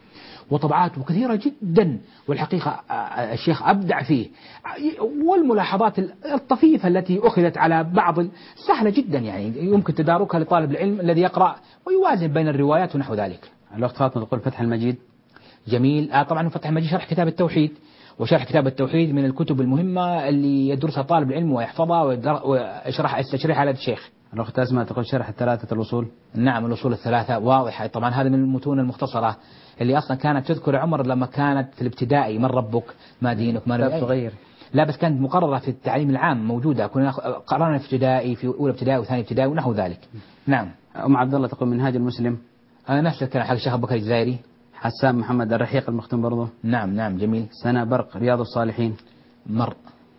وطبعاته كثيرة جدا، والحقيقة الشيخ أبدع فيه. والملاحظات الطفيفة التي أخذت على بعض سهلة جدا، يعني يمكن تداركها لطالب العلم الذي يقرأ ويوازن بين الروايات ونحو ذلك. الأخت فاطمة تقول فتح المجيد جميل. آه طبعا فتح المجيد شرح كتاب التوحيد، وشرح كتاب التوحيد من الكتب المهمة اللي يدرسها طالب العلم ويحفظها ويشرح التشريح على الشيخ. الأخت أسماء تقول شرح الثلاثة الأصول. نعم الأصول الثلاثة واضحة، طبعا هذا من المتون المختصرة اللي أصلا كانت تذكر عمر لما كانت في الابتدائي، من ربك ما دينك ما لا تغير، لا بس كانت مقررة في التعليم العام موجودة، كنا قررنا في ابتدائي في أولى ابتدائي وثاني ابتدائي ونحو ذلك. نعم. أم عبد الله تقول منهاج المسلم. أنا نفس الكلام حق الشيخ أبو بكر الجزائري. حسان محمد الرحيق المختوم برضه. نعم نعم جميل. سنة برق رياض الصالحين. مر.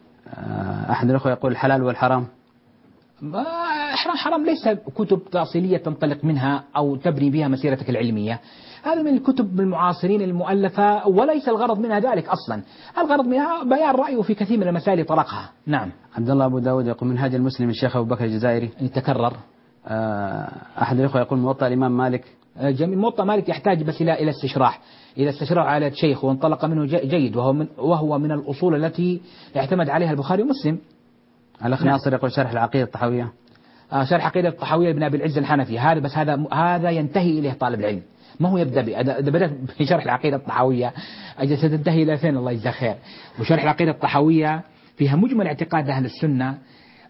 أحد الأخوة يقول الحلال والحرام. حرام حرام ليس كتب تأصيلية تنطلق منها أو تبني بها مسيرتك العلمية، هذا من الكتب المعاصرين المؤلفة، وليس الغرض منها ذلك أصلا، الغرض منها بيان رأيه في كثير من المسائل طرقها. نعم. عبد الله أبو داود يقول منهاج المسلم الشيخ أبو بكر الجزائري. يتكرر. أحد الأخوة يقول موطأ الإمام مالك. جميل. موطأ مالك يحتاج بس إلى إلى استشراح، إلى استشراح على شيخ وانطلق منه جيد، وهو من وهو من الأصول التي اعتمد عليها البخاري ومسلم. الأخ نعم. ناصر يقول شرح العقيدة الطحاوية. آه شرح عقيدة الطحاوية لابن أبي العز الحنفي، هذا بس هذا هذا ينتهي إليه طالب العلم، ما هو يبدأ به. إذا بدأت بشرح العقيدة الطحاوية أجل ستنتهي إلى فين الله يجزاه خير. وشرح العقيدة الطحاوية فيها مجمل اعتقاد أهل السنة،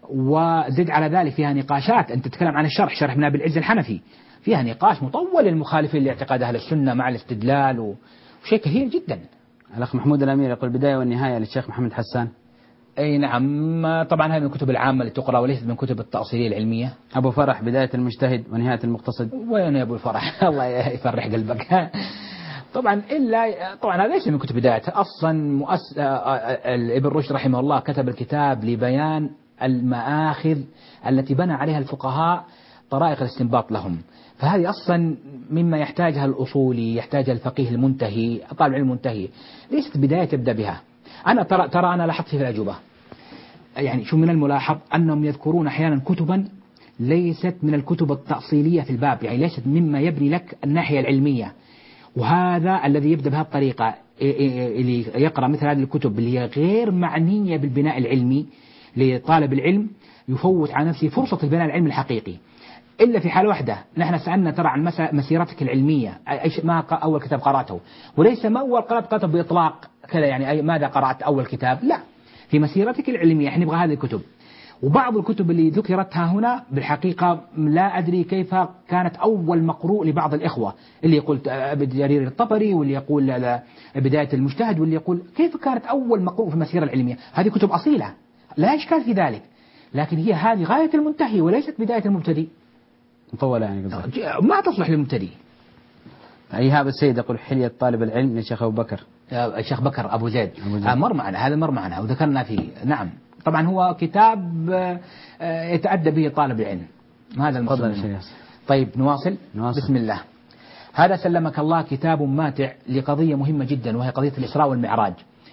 وزد على ذلك فيها نقاشات. أنت تتكلم عن الشرح شرح ابن أبي العز الحنفي فيها نقاش مطول للمخالفين لاعتقاد أهل السنة مع الاستدلال وشيء كثير جدا. الأخ محمود الأمير يقول البداية والنهاية للشيخ محمد حسان. أي نعم طبعا هذه من الكتب العامة اللي تقرأ وليست من كتب التأصيلية العلمية. أبو فرح بداية المجتهد ونهاية المقتصد. وين يا أبو الفرح الله يفرح قلبك. طبعا إلا طبعا هذا ليس من كتب بدايته أصلا. مؤس... ابن رشد رحمه الله كتب الكتاب لبيان المآخذ التي بنى عليها الفقهاء طرائق الاستنباط لهم، فهذه أصلا مما يحتاجها الأصولي، يحتاجها الفقيه المنتهي، طالب العلم المنتهي، ليست بداية تبدأ بها. أنا ترى ترى أنا لاحظت في الأجوبة يعني شو من الملاحظ أنهم يذكرون أحيانا كتبا ليست من الكتب التأصيلية في الباب، يعني ليست مما يبني لك الناحية العلمية، وهذا الذي يبدأ بهذه الطريقة اللي يقرأ مثل هذه الكتب اللي هي غير معنية بالبناء العلمي لطالب العلم يفوت على نفسه فرصة البناء العلمي الحقيقي. إلا في حال واحدة، نحن سألنا ترى عن مسيرتك العلمية، أيش ما أول كتاب قرأته، وليس ما أول قرأت قرأته بإطلاق كذا يعني أي ماذا قرأت أول كتاب، لا، في مسيرتك العلمية احنا نبغى هذه الكتب. وبعض الكتب اللي ذكرتها هنا بالحقيقة لا أدري كيف كانت أول مقروء لبعض الإخوة، اللي يقول جرير الطبري واللي يقول بداية المجتهد واللي يقول كيف كانت أول مقروء في المسيرة العلمية. هذه كتب أصيلة لا إشكال في ذلك، لكن هي هذه غاية المنتهي وليست بداية المبتدئ، مطولة يعني ما تصلح للمبتدئ. إيهاب السيد يقول حلية طالب العلم للشيخ أبو بكر. الشيخ بكر أبو زيد, أبو زيد. آه مر معنا، هذا مر معنا وذكرنا فيه. نعم طبعا هو كتاب آه يتأدى به طالب العلم، هذا المقصود. طيب نواصل. نواصل بسم الله. هذا سلمك الله كتاب ماتع لقضية مهمة جدا، وهي قضية الإسراء والمعراج.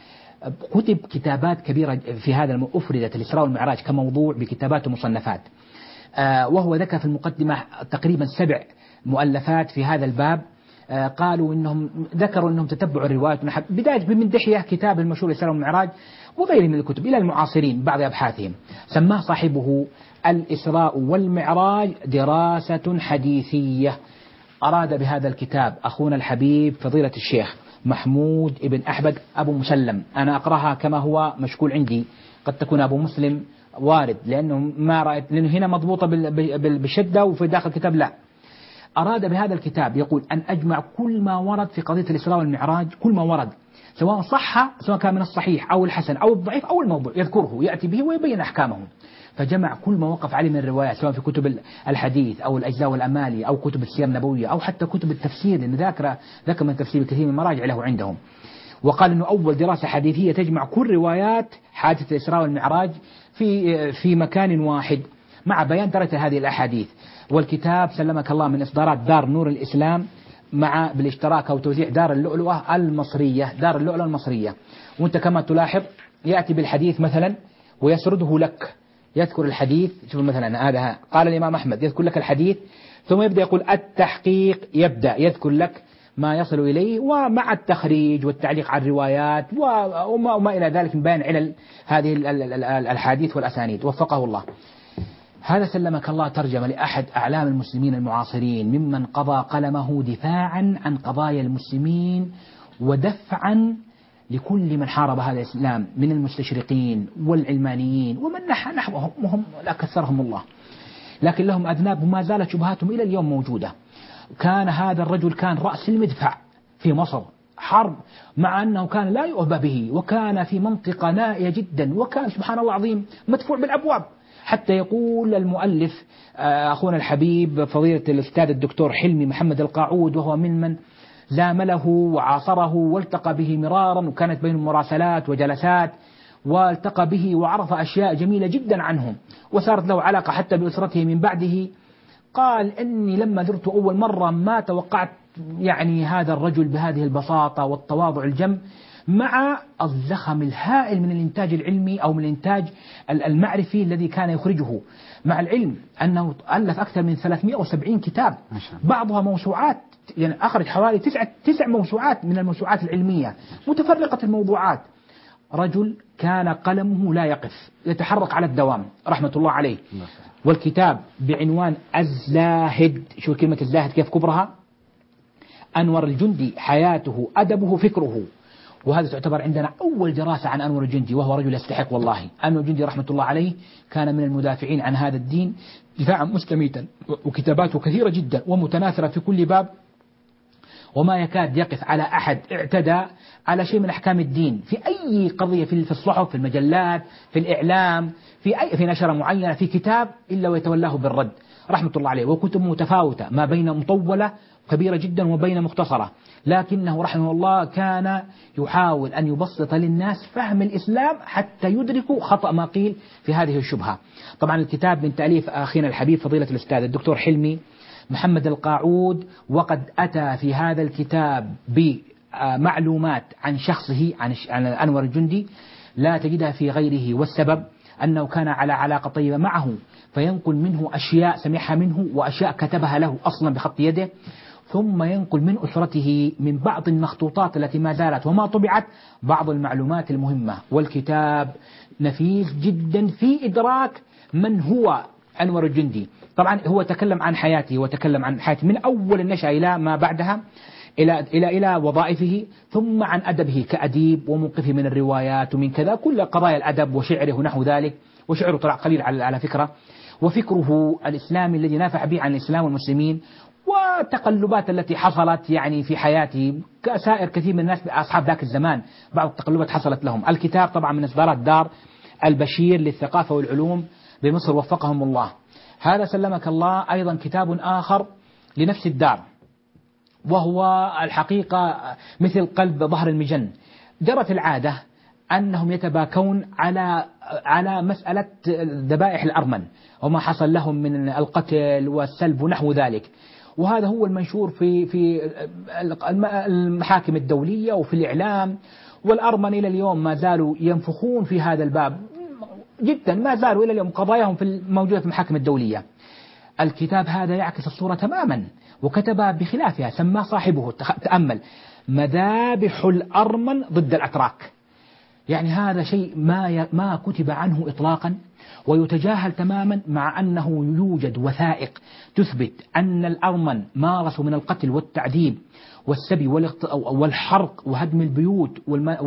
كتب كتابات كبيرة في هذا، أفردت الإسراء والمعراج كموضوع بكتابات ومصنفات، آه وهو ذكر في المقدمة تقريبا سبع مؤلفات في هذا الباب. آه قالوا إنهم ذكروا إنهم تتبعوا الروايات، بداية من دحية كتاب المشهور الإسراء والمعراج وغيره من الكتب إلى المعاصرين بعض أبحاثهم، سماه صاحبه الإسراء والمعراج دراسة حديثية. أراد بهذا الكتاب أخونا الحبيب فضيلة الشيخ محمود ابن أحمد أبو مسلم، أنا أقرأها كما هو مشكول عندي، قد تكون أبو مسلم وارد لأنه ما رأيت، لأنه هنا مضبوطة بالشدة وفي داخل الكتاب لا. أراد بهذا الكتاب يقول أن أجمع كل ما ورد في قضية الإسراء والمعراج، كل ما ورد سواء صح سواء كان من الصحيح أو الحسن أو الضعيف أو الموضوع يذكره يأتي به ويبين أحكامه. فجمع كل ما وقف عليه من الروايات سواء في كتب الحديث أو الأجزاء والأمالي أو كتب السير النبوية أو حتى كتب التفسير، لأن ذاكر ذاكر من التفسير كثير من المراجع له عندهم. وقال إنه أول دراسة حديثية تجمع كل روايات حادثة الإسراء والمعراج في في مكان واحد مع بيان درجة هذه الأحاديث. والكتاب سلمك الله من إصدارات دار نور الإسلام مع بالاشتراك أو توزيع دار اللؤلؤة المصرية، دار اللؤلؤة المصرية. وأنت كما تلاحظ يأتي بالحديث مثلا ويسرده لك، يذكر الحديث، شوف مثلا هذا قال الإمام أحمد يذكر لك الحديث ثم يبدأ يقول التحقيق، يبدأ يذكر لك ما يصل إليه، ومع التخريج والتعليق على الروايات وما, وما إلى ذلك من بيان علل هذه الحديث والأسانيد وفقه الله. هذا سلمك الله ترجمة لأحد أعلام المسلمين المعاصرين ممن قضى قلمه دفاعا عن قضايا المسلمين ودفعا لكل من حارب هذا الإسلام من المستشرقين والعلمانيين ومن نحوهم وهم لا كثرهم الله، لكن لهم أذناب وما زالت شبهاتهم إلى اليوم موجودة. كان هذا الرجل كان رأس المدفع في مصر حرب، مع أنه كان لا يؤبى به، وكان في منطقة نائية جدا، وكان سبحان الله العظيم مدفوع بالأبواب، حتى يقول المؤلف أخونا الحبيب فضيلة الأستاذ الدكتور حلمي محمد القاعود، وهو من من زامله وعاصره والتقى به مرارا، وكانت بينهم مراسلات وجلسات، والتقى به وعرف أشياء جميلة جدا عنهم، وصارت له علاقة حتى بأسرته من بعده. قال إني لما زرت أول مرة ما توقعت يعني هذا الرجل بهذه البساطة والتواضع الجم، مع الزخم الهائل من الإنتاج العلمي أو من الإنتاج المعرفي الذي كان يخرجه، مع العلم أنه ألف أكثر من ثلاثمائة وسبعين كتاب، بعضها موسوعات، يعني أخرج حوالي تسعة تسع موسوعات من الموسوعات العلمية متفرقة الموضوعات. رجل كان قلمه لا يقف، يتحرك على الدوام رحمة الله عليه. والكتاب بعنوان الزاهد، شو كلمة الزاهد كيف كبرها؟ أنور الجندي حياته أدبه فكره. وهذا تعتبر عندنا أول دراسة عن أنور الجندي، وهو رجل يستحق والله. أنور الجندي رحمة الله عليه كان من المدافعين عن هذا الدين دفاعا مستميتا، وكتاباته كثيرة جدا ومتناثرة في كل باب، وما يكاد يقف على أحد اعتدى على شيء من أحكام الدين في أي قضية، في الصحف، في المجلات، في الإعلام، في أي في نشرة معينة، في كتاب، إلا ويتولاه بالرد رحمة الله عليه. وكتب متفاوتة ما بين مطولة كبيرة جدا وبين مختصرة، لكنه رحمه الله كان يحاول أن يبسط للناس فهم الإسلام حتى يدركوا خطأ ما قيل في هذه الشبهة. طبعا الكتاب من تأليف أخينا الحبيب فضيلة الأستاذ الدكتور حلمي محمد القاعود، وقد أتى في هذا الكتاب بمعلومات عن شخصه عن أنور الجندي لا تجدها في غيره، والسبب أنه كان على علاقة طيبة معه، فينقل منه أشياء سمعها منه وأشياء كتبها له أصلا بخط يده، ثم ينقل من أسرته من بعض المخطوطات التي ما زالت وما طبعت بعض المعلومات المهمة. والكتاب نفيس جدا في إدراك من هو أنور الجندي. طبعا هو تكلم عن حياته وتكلم عن حياته من أول النشأة إلى ما بعدها، إلى إلى إلى وظائفه، ثم عن أدبه كأديب وموقفه من الروايات ومن كذا كل قضايا الأدب وشعره ونحو ذلك. وشعره طلع قليل على على فكرة، وفكره الإسلامي الذي نافع به عن الإسلام والمسلمين، والتقلبات التي حصلت يعني في حياته كسائر كثير من الناس أصحاب ذاك الزمان، بعض التقلبات حصلت لهم. الكتاب طبعا من إصدارات دار البشير للثقافة والعلوم بمصر وفقهم الله. هذا سلمك الله أيضا كتاب آخر لنفس الدار، وهو الحقيقة مثل قلب ظهر المجن. جرت العادة أنهم يتباكون على على مسألة ذبائح الأرمن وما حصل لهم من القتل والسلب ونحو ذلك، وهذا هو المنشور في في المحاكم الدولية وفي الإعلام. والأرمن إلى اليوم ما زالوا ينفخون في هذا الباب جدا، ما زالوا إلى اليوم قضاياهم في الموجودة في المحاكم الدولية. الكتاب هذا يعكس الصورة تماما، وكتب بخلافها، سماه صاحبه تأمل مذابح الأرمن ضد الأتراك. يعني هذا شيء ما ما كتب عنه إطلاقا، ويتجاهل تماما، مع أنه يوجد وثائق تثبت أن الأرمن مارسوا من القتل والتعذيب والسبي والحرق وهدم البيوت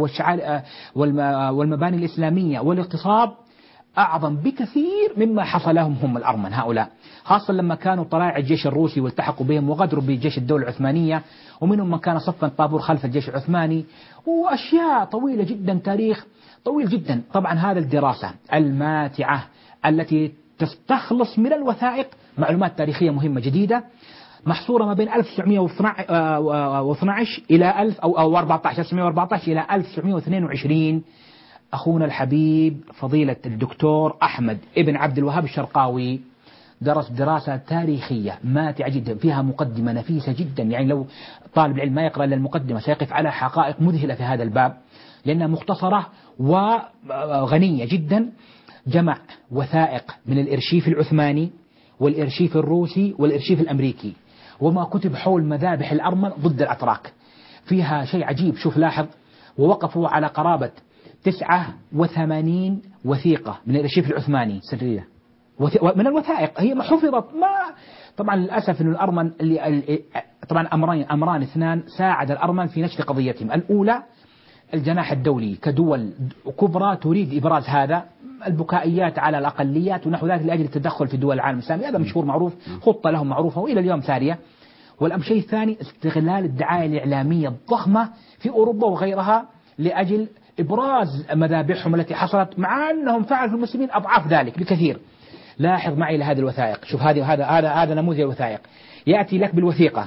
والمباني الإسلامية والاغتصاب أعظم بكثير مما حصل لهم هم الأرمن هؤلاء، خاصة لما كانوا طلائع الجيش الروسي والتحقوا بهم وغدروا بجيش الدولة العثمانية، ومنهم من كان صفا طابور خلف الجيش العثماني، وأشياء طويلة جدا، تاريخ طويل جدا. طبعا هذه الدراسة الماتعة التي تستخلص من الوثائق معلومات تاريخية مهمة جديدة، محصورة ما بين ألف وتسعمائة واثني عشر إلى ألف أو أو أربعة عشر ألف وتسعمائة وأربعة عشر إلى ألف وتسعمائة واثنين وعشرين. أخونا الحبيب فضيلة الدكتور أحمد ابن عبد الوهاب الشرقاوي درس دراسة تاريخية ماتعة جدا، فيها مقدمة نفيسة جدا، يعني لو طالب العلم ما يقرأ إلا المقدمة سيقف على حقائق مذهلة في هذا الباب، لأنها مختصرة وغنية جدا. جمع وثائق من الإرشيف العثماني والإرشيف الروسي والإرشيف الأمريكي، وما كتب حول مذابح الأرمن ضد الأتراك. فيها شيء عجيب، شوف لاحظ، ووقفوا على قرابة تسعة وثمانين وثيقة من الأرشيف العثماني سرية من الوثائق، هي ما حفظت. ما طبعا للأسف أن الأرمن اللي طبعا أمرين أمران اثنان ساعد الأرمن في نشر قضيتهم. الأولى الجناح الدولي كدول كبرى تريد إبراز هذا البكائيات على الأقليات ونحو ذلك لأجل التدخل في دول العالم الإسلامي، هذا مشهور معروف، خطة لهم معروفة وإلى اليوم سارية. والشيء الثاني استغلال الدعاية الإعلامية الضخمة في أوروبا وغيرها لأجل إبراز مذابحهم التي حصلت، مع أنهم فعلوا في المسلمين أضعاف ذلك بكثير. لاحظ معي لهذه الوثائق، شوف هذه هذا هذا هذا نموذج الوثائق. يأتي لك بالوثيقة،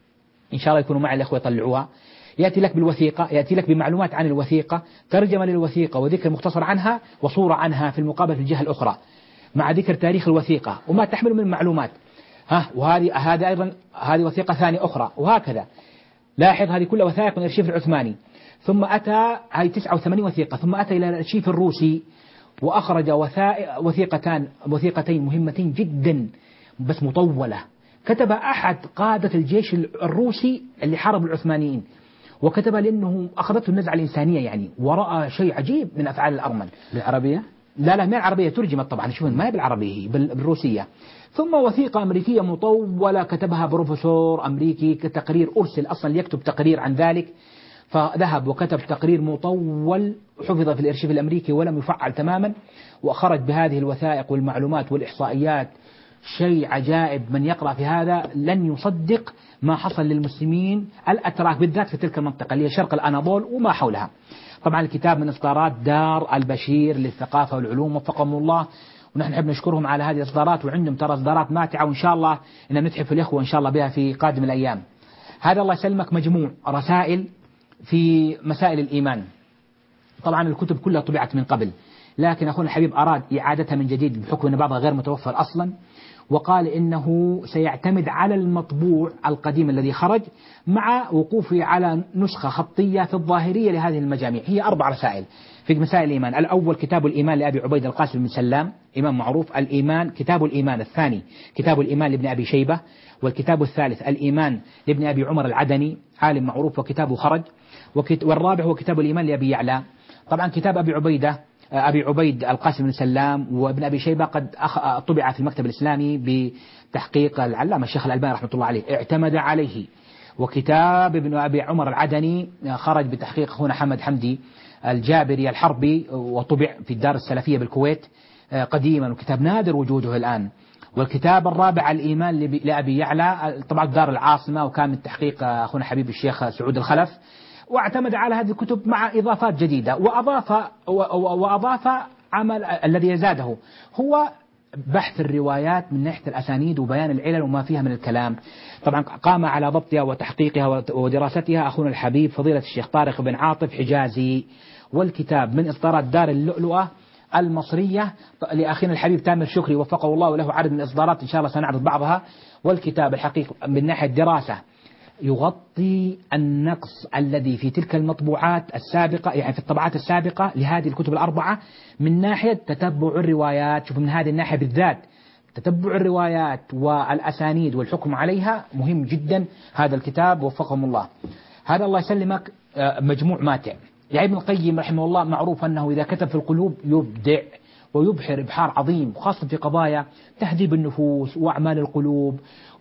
إن شاء الله يكونوا معي الأخوة يطلعوها. يأتي لك بالوثيقة، يأتي لك بمعلومات عن الوثيقة، ترجمة للوثيقة وذكر مختصر عنها وصورة عنها في المقابل في الجهة الأخرى، مع ذكر تاريخ الوثيقة وما تحمل من معلومات. ها وهذه هذا أيضا هذه وثيقة ثانية أخرى، وهكذا. لاحظ هذه كلها وثائق من الأرشيف العثماني. ثم أتى هذه تسعة وثمانين وثيقة، ثم أتى إلى الأرشيف الروسي وأخرج وثائق وثيقتان وثيقتين مهمتين جدا بس مطولة، كتبها أحد قادة الجيش الروسي اللي حارب العثمانيين، وكتبها لأنه أخذته النزعة الإنسانية يعني، ورأى شيء عجيب من أفعال الأرمن. بالعربية؟ لا لا، ما العربية، ترجمت طبعا، شوف ما هي بالعربية، هي بالروسية. ثم وثيقة أمريكية مطولة كتبها بروفيسور أمريكي، كتقرير أرسل أصلا ليكتب تقرير عن ذلك، فذهب وكتب تقرير مطول حفظ في الارشيف الأمريكي ولم يفعل تماما، وخرج بهذه الوثائق والمعلومات والإحصائيات. شيء عجائب، من يقرأ في هذا لن يصدق ما حصل للمسلمين الأتراك بالذات في تلك المنطقة اللي هي شرق الأناضول وما حولها. طبعا الكتاب من إصدارات دار البشير للثقافة والعلوم، وفقهم الله، ونحن نحب نشكرهم على هذه الإصدارات، وعندهم ترى إصدارات ماتعة، وإن شاء الله إن نتحف الإخوة إن شاء الله بها في قادم الأيام. هذا الله يسلمك مجموع رسائل في مسائل الإيمان. طبعا الكتب كلها طبعت من قبل، لكن أخونا الحبيب أراد إعادتها من جديد بحكم أن بعضها غير متوفر أصلا، وقال إنه سيعتمد على المطبوع القديم الذي خرج مع وقوفه على نسخة خطية في الظاهرية لهذه المجاميع. هي أربع رسائل في مسائل الإيمان. الأول كتاب الإيمان لأبي عبيد القاسم بن سلام، إمام معروف. الإيمان كتاب الإيمان. الثاني كتاب الإيمان لابن أبي شيبة. والكتاب الثالث الإيمان لابن أبي عمر العدني، عالم معروف وكتابه خرج. والرابع هو كتاب الإيمان لأبي يعلى. طبعا كتاب أبي عبيدة أبي عبيد القاسم بن سلام وابن أبي شيبة قد طبع في المكتب الإسلامي بتحقيق العلامة الشيخ الألباني رحمة الله عليه، اعتمد عليه. وكتاب ابن أبي عمر العدني خرج بتحقيق أخونا حمد حمدي الجابري الحربي، وطبع في الدار السلفية بالكويت قديما، وكتاب نادر وجوده الآن. والكتاب الرابع الإيمان لأبي يعلى، طبعا دار العاصمة، وكان من تحقيق أخونا حبيب الشيخ سعود الخلف، واعتمد على هذه الكتب مع إضافات جديدة. وأضاف وأضاف عمل الذي يزاده هو بحث الروايات من ناحية الأسانيد وبيان العلل وما فيها من الكلام. طبعا قام على ضبطها وتحقيقها ودراستها أخونا الحبيب فضيلة الشيخ طارق بن عاطف حجازي. والكتاب من إصدارات دار اللؤلؤة المصرية لأخينا الحبيب تامر شكري وفقه الله، وله عدد من الإصدارات إن شاء الله سنعرض بعضها. والكتاب الحقيقة من ناحية الدراسة يغطي النقص الذي في تلك المطبوعات السابقة، يعني في الطبعات السابقة لهذه الكتب الأربعة، من ناحية تتبع الروايات. شوف من هذه الناحية بالذات تتبع الروايات والأسانيد والحكم عليها مهم جدا هذا الكتاب وفقهم الله. هذا الله يسلمك مجموع ماتع. يعني ابن القيم رحمه الله معروف أنه إذا كتب في القلوب يبدع ويبحر إبحار عظيم، خاصة في قضايا تهذيب النفوس وأعمال القلوب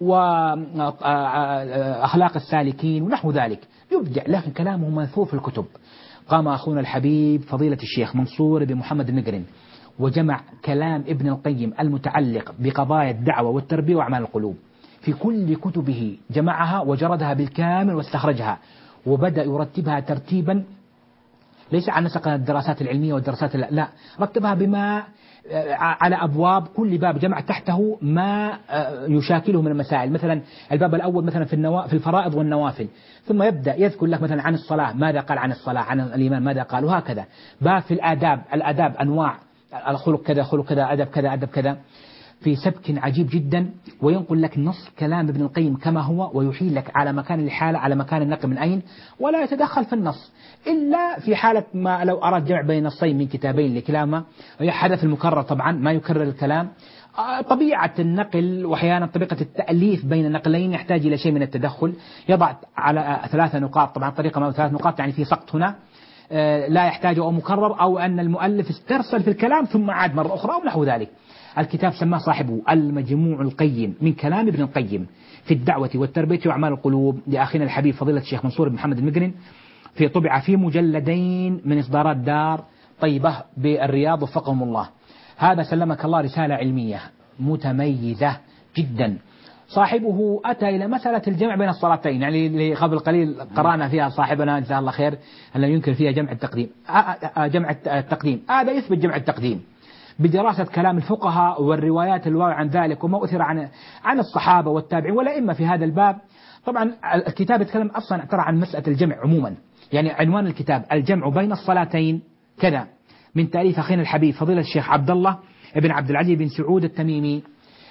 وأخلاق السالكين ونحو ذلك، يبدع، لكن كلامه منثور في الكتب. قام أخونا الحبيب فضيلة الشيخ منصور بن محمد المقرن وجمع كلام ابن القيم المتعلق بقضايا الدعوة والتربية وأعمال القلوب في كل كتبه، جمعها وجردها بالكامل واستخرجها، وبدأ يرتبها ترتيبا ليس عن نسق الدراسات العلمية والدراسات لا، رتبها بما على أبواب، كل باب جمع تحته ما يشاكله من المسائل. مثلا الباب الأول مثلا في النوا في الفرائض والنوافل، ثم يبدأ يذكر لك مثلا عن الصلاة ماذا قال عن الصلاة، عن الإيمان ماذا قال، وهكذا. باب في الآداب، الآداب أنواع، الخلق كذا خلق كذا أدب كذا أدب كذا، في سبك عجيب جدا، وينقل لك نص كلام ابن القيم كما هو، ويحيل لك على مكان الحالة على مكان النقل من أين، ولا يتدخل في النص إلا في حالة ما لو أراد جمع بين نصين من كتابين لكلاهما، وهي حدث المكرر طبعا ما يكرر الكلام، طبيعة النقل وأحيانا طريقة التأليف بين النقلين يحتاج إلى شيء من التدخل، يضع على ثلاثة نقاط، طبعا طريقة ما ثلاث نقاط يعني في سقط هنا لا يحتاج أو مكرر، أو أن المؤلف استرسل في الكلام ثم عاد مرة أخرى أو نحو ذلك. الكتاب سماه صاحبه المجموع القيم من كلام ابن القيم في الدعوة والتربية وأعمال القلوب لأخينا الحبيب فضيلة الشيخ منصور بن محمد المقرن، في طبع في مجلدين من إصدارات دار طيبة بالرياض وفقهم الله. هذا سلمك الله رسالة علمية متميزة جدا. صاحبه أتى إلى مسألة الجمع بين الصلاتين، يعني قبل قليل قرأنا فيها صاحبنا جزاه الله خير أن لا ينكر فيها جمع التقديم جمع التقديم هذا يثبت جمع التقديم بدراسة كلام الفقهاء والروايات الواقع عن ذلك وما أثر عن عن الصحابة والتابعين والأئمة في هذا الباب. طبعا الكتاب يتكلم أصلا ترى عن مسألة الجمع عموما، يعني عنوان الكتاب الجمع بين الصلاتين كذا، من تأليف أخينا الحبيب فضيلة الشيخ عبد الله بن عبد العزيز بن سعود التميمي.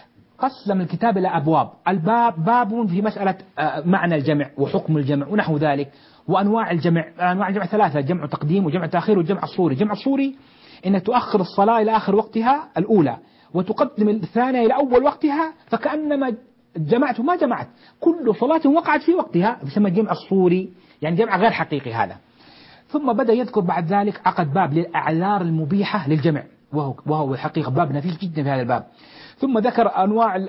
قسم الكتاب إلى أبواب، الباب باب في مسألة معنى الجمع وحكم الجمع ونحو ذلك، وأنواع الجمع. أنواع الجمع ثلاثة: جمع تقديم وجمع تأخير وجمع الصوري. جمع الصوري إنك تؤخر الصلاة إلى آخر وقتها الأولى وتقدم الثانية إلى أول وقتها فكأنما جمعت ما جمعت، كل صلاة وقعت في وقتها، يسمى الجمع الصوري، يعني جمع غير حقيقي هذا. ثم بدأ يذكر بعد ذلك عقد باب للأعذار المبيحة للجمع، وهو وهو حقيقة باب نفيس جدا في هذا الباب. ثم ذكر أنواع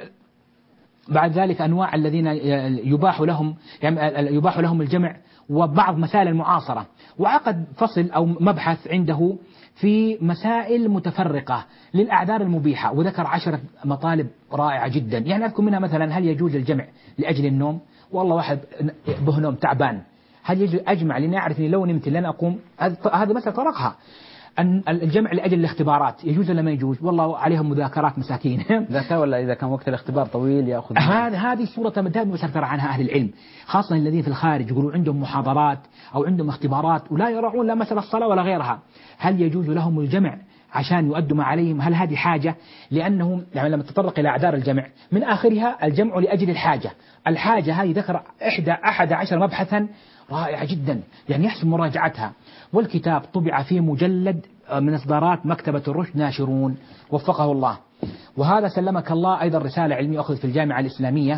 بعد ذلك أنواع الذين يباح لهم يعني يباح لهم الجمع وبعض مسائل المعاصرة، وعقد فصل أو مبحث عنده في مسائل متفرقة للأعذار المبيحة، وذكر عشرة مطالب رائعة جدا. يعني أذكر منها مثلا: هل يجوز الجمع لأجل النوم؟ والله واحد به نوم تعبان، هل يجوز أجمع لأني أعرف أني لو نمت لن أقوم؟ هذا مسألة طرقها. أن الجمع لأجل الاختبارات يجوز ولا ما يجوز؟ والله عليهم مذاكرات مساكين. ذكر ولا إذا كان وقت الاختبار طويل يأخذ هذه هذه صورة دائما يسأل عنها أهل العلم، خاصة الذين في الخارج يقولون عندهم محاضرات أو عندهم اختبارات ولا يراعون لا مسألة الصلاة ولا غيرها. هل يجوز لهم الجمع عشان يؤدوا ما عليهم؟ هل هذه حاجة؟ لأنهم يعني لما تطرق إلى أعذار الجمع من آخرها الجمع لأجل الحاجة. الحاجة هذه ذكر إحدى أحد عشر مبحثا رائعة جدا، يعني يحسن مراجعتها. والكتاب طبع في مجلد من إصدارات مكتبة الرشد ناشرون وفقه الله. وهذا سلمك الله أيضا رسالة علمية أخذت في الجامعة الإسلامية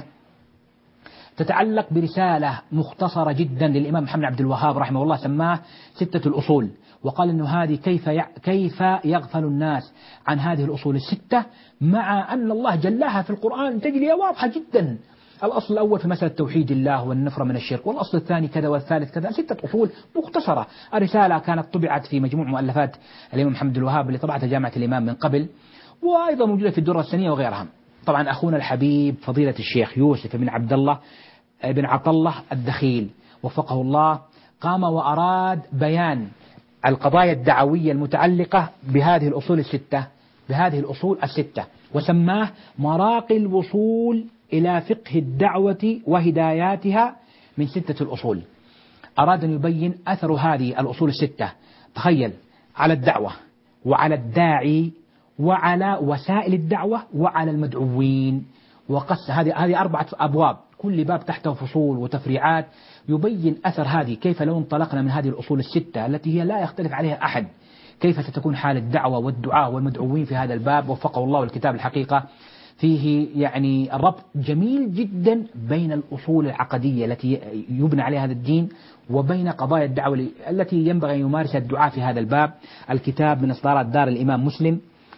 تتعلق برسالة مختصرة جدا للإمام محمد عبد الوهاب رحمه الله، سماه ستة الأصول، وقال إنه هذه كيف كيف يغفل الناس عن هذه الأصول الستة مع أن الله جلاها في القرآن تجلية واضحة جدا. الأصل الأول في مسألة توحيد الله والنفرة من الشرك، والأصل الثاني كذا والثالث كذا، ستة أصول مختصرة. الرسالة كانت طبعت في مجموع مؤلفات الإمام محمد الوهاب اللي طبعتها جامعة الإمام من قبل، وأيضا موجودة في الدرة السنية وغيرها. طبعا أخونا الحبيب فضيلة الشيخ يوسف بن عبد الله بن عطلة الدخيل وفقه الله قام وأراد بيان القضايا الدعوية المتعلقة بهذه الأصول الستة بهذه الأصول الستة وسماه مراقي الوصول إلى فقه الدعوة وهداياتها من ستة الأصول. أراد أن يبين أثر هذه الأصول الستة، تخيل، على الدعوة وعلى الداعي وعلى وسائل الدعوة وعلى المدعوين. وقص هذه هذه أربعة أبواب، كل باب تحته فصول وتفريعات يبين أثر هذه، كيف لو انطلقنا من هذه الأصول الستة التي هي لا يختلف عليها أحد كيف ستكون حال الدعوة والدعاء والمدعوين في هذا الباب. وفقه الله. والكتاب الحقيقة فيه يعني ربط جميل جدا بين الأصول العقدية التي يبنى عليها هذا الدين وبين قضايا الدعوة التي ينبغي أن يمارس الدعاء في هذا الباب. الكتاب من إصدارات دار الإمام مسلم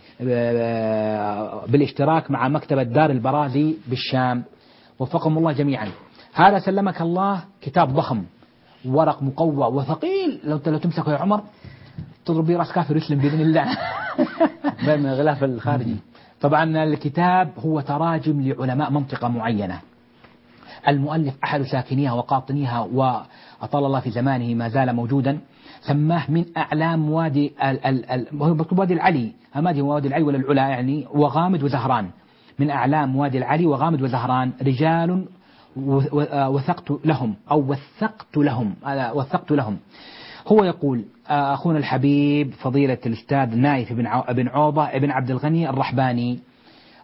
بالاشتراك مع مكتبة دار البرازي بالشام وفقهم الله جميعا. هذا سلمك الله كتاب ضخم، ورق مقوى وثقيل، لو لو تمسكه يا عمر تضرب به راس كافر يسلم بإذن الله. بين الغلاف الخارجي. طبعا الكتاب هو تراجم لعلماء منطقة معينة، المؤلف أحد ساكنيها وقاطنيها وأطال الله في زمانه ما زال موجودا، سماه من أعلام وادي ال ال ال وادي العلي، هذه وادي العلي ولا العلا يعني، وغامد وزهران، من أعلام وادي العلي وغامد وزهران رجال وثقت لهم أو وثقت لهم وثقت لهم. هو يقول أخونا الحبيب فضيلة الأستاذ نايف بن عوضة بن عبد الغني الرحباني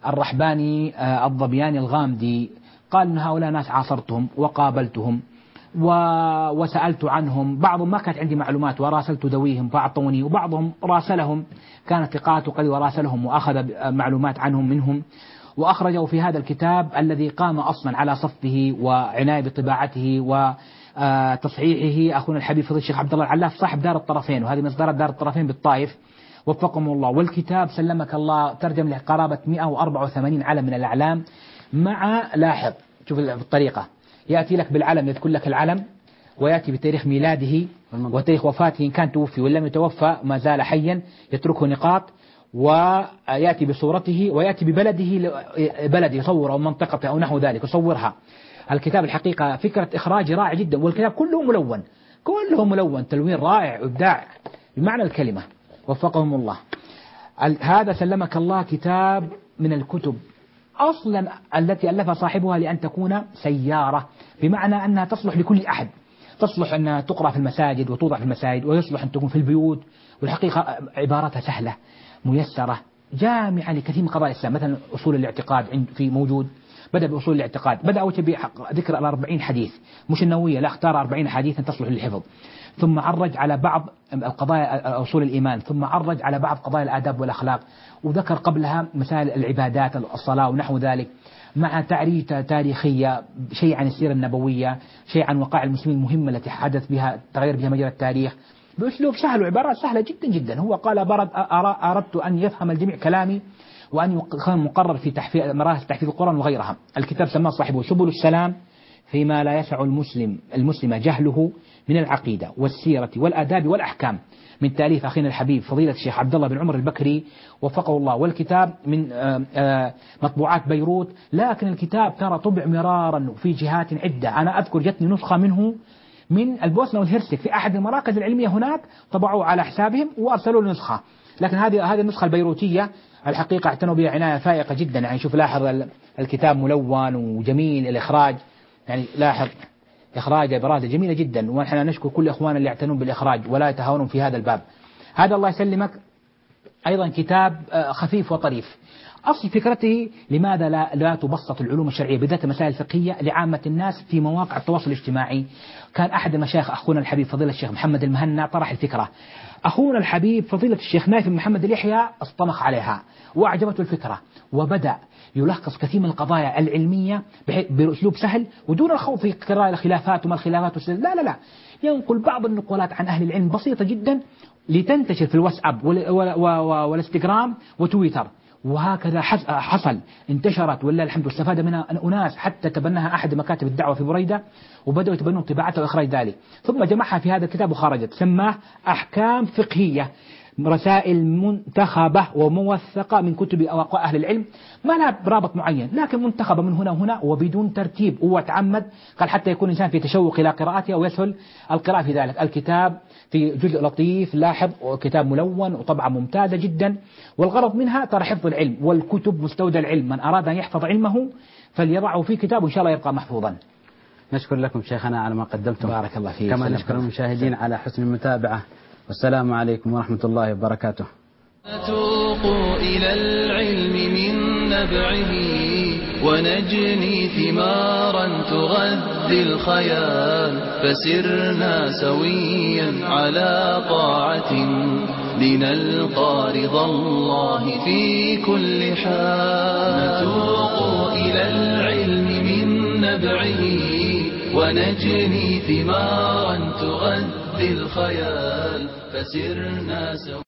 الرحباني الضبياني الغامدي، قال إن هؤلاء ناس عاصرتهم وقابلتهم وسألت عنهم، بعضهم ما كانت عندي معلومات وراسلت ذويهم فأعطوني، وبعضهم راسلهم كانت ثقات قد وراسلهم وأخذ معلومات عنهم منهم، وأخرجوا في هذا الكتاب الذي قام أصلا على صفه وعناية بطباعته وتصحيحه أخونا الحبيب فضيلة الشيخ عبد الله العلاف صاحب دار الطرفين، وهذه مصدر دار الطرفين بالطائف وفقهم الله. والكتاب سلمك الله ترجم لقرابة مئة وأربعة وثمانين علم من الأعلام، مع لاحظ شوف الطريقة، يأتي لك بالعلم يذكر لك العلم، ويأتي بتاريخ ميلاده وتاريخ وفاته إن كان توفي ولم يتوفى ما زال حيا يتركه نقاط، ويأتي بصورته ويأتي ببلده بلده يصور أو منطقته أو نحو ذلك يصورها. الكتاب الحقيقة فكرة إخراج رائع جدا، والكتاب كله ملون كله ملون تلوين رائع إبداع بمعنى الكلمة وفقهم الله. هذا سلمك الله كتاب من الكتب أصلا التي ألفها صاحبها لأن تكون سيارة، بمعنى أنها تصلح لكل أحد، تصلح أنها تقرأ في المساجد وتوضع في المساجد، ويصلح أن تكون في البيوت، والحقيقة عباراتها سهلة ميسرة جامعة لكثير من قضايا الإسلام. مثلا أصول الاعتقاد عند في موجود، بدأ بأصول الاعتقاد، بدأ أول بذكر الأربعين حديث مش النووية، لا اختار أربعين حديثا تصلح للحفظ، ثم عرج على بعض القضايا أصول الإيمان، ثم عرج على بعض قضايا الآداب والأخلاق، وذكر قبلها مسائل العبادات الصلاة ونحو ذلك، مع تعريف تاريخية، شيء عن السيرة النبوية، شيء عن وقائع المسلمين المهمة التي حدث بها تغير بها مجرى التاريخ بأسلوب سهل وعبارات سهلة جدا جدا. هو قال برد أردت أن يفهم الجميع كلامي وأن يكون مقرر في تحفيظ مراحل تحفيظ القرآن وغيرها. الكتاب سماه صاحبه سبل السلام فيما لا يسع المسلم المسلم جهله من العقيدة والسيرة والآداب والأحكام، من تأليف أخينا الحبيب فضيلة الشيخ عبد الله بن عمر البكري وفقه الله. والكتاب من مطبوعات بيروت، لكن الكتاب ترى طبع مرارا في جهات عدة. أنا أذكر جتني نسخة منه من البوسنة والهرسك في أحد المراكز العلمية هناك، طبعوه على حسابهم وأرسلوا لي نسخة، لكن هذه هذه النسخة البيروتية الحقيقة اعتنوا بها عناية فائقة جدا. يعني شوف لاحظ الكتاب ملون وجميل الإخراج، يعني لاحظ إخراج عبارات جميلة جدا، ونحن نشكر كل إخواننا اللي يعتنون بالإخراج ولا يتهاونون في هذا الباب. هذا الله يسلمك أيضا كتاب خفيف وطريف. أصل فكرته لماذا لا, لا تبسط العلوم الشرعية بالذات المسائل الفقهية لعامة الناس في مواقع التواصل الاجتماعي. كان أحد المشايخ أخونا الحبيب فضيلة الشيخ محمد المهنا طرح الفكرة، أخونا الحبيب فضيلة الشيخ نايف بن محمد اليحيى اصطمخ عليها وأعجبته الفكرة، وبدأ يلخص كثير من القضايا العلمية بأسلوب سهل ودون الخوض في قراءة الخلافات وما الخلافات، لا لا لا، ينقل بعض النقولات عن أهل العلم بسيطة جدا لتنتشر في الواتساب والانستغرام وتويتر، وهكذا حصل انتشرت ولله الحمد واستفاد منها أناس حتى تبناها أحد مكاتب الدعوة في بريدة وبدأوا يتبنوا طباعتها وإخراج ذلك، ثم جمعها في هذا الكتاب وخرجت، سماه أحكام فقهية رسائل منتخبة وموثقة من كتب أو أهل العلم، ما لها رابط معين لكن منتخبة من هنا وهنا وبدون ترتيب، هو تعمد قال حتى يكون الإنسان في تشوق إلى قراءتها ويسهل القراءة في ذلك. الكتاب في جزء لطيف لاحظ، وكتاب ملون وطبعة ممتازة جدا، والغرض منها ترى حفظ العلم، والكتب مستودع العلم، من أراد أن يحفظ علمه فليضعه في كتاب وإن شاء الله يبقى محفوظا. نشكر لكم شيخنا على ما قدمتم، بارك الله فيك، كما نشكر المشاهدين على حسن المتابعة، والسلام عليكم ورحمة الله وبركاته. نتوق إلى العلم من نبعه ونجني ثمارا تغذي الخيال، فسرنا سويا على طاعة لنلقى رضا الله في كل حال. نتوق إلى العلم من نبعه ونجني ثمارا تغذي الخيال، فسرنا سويا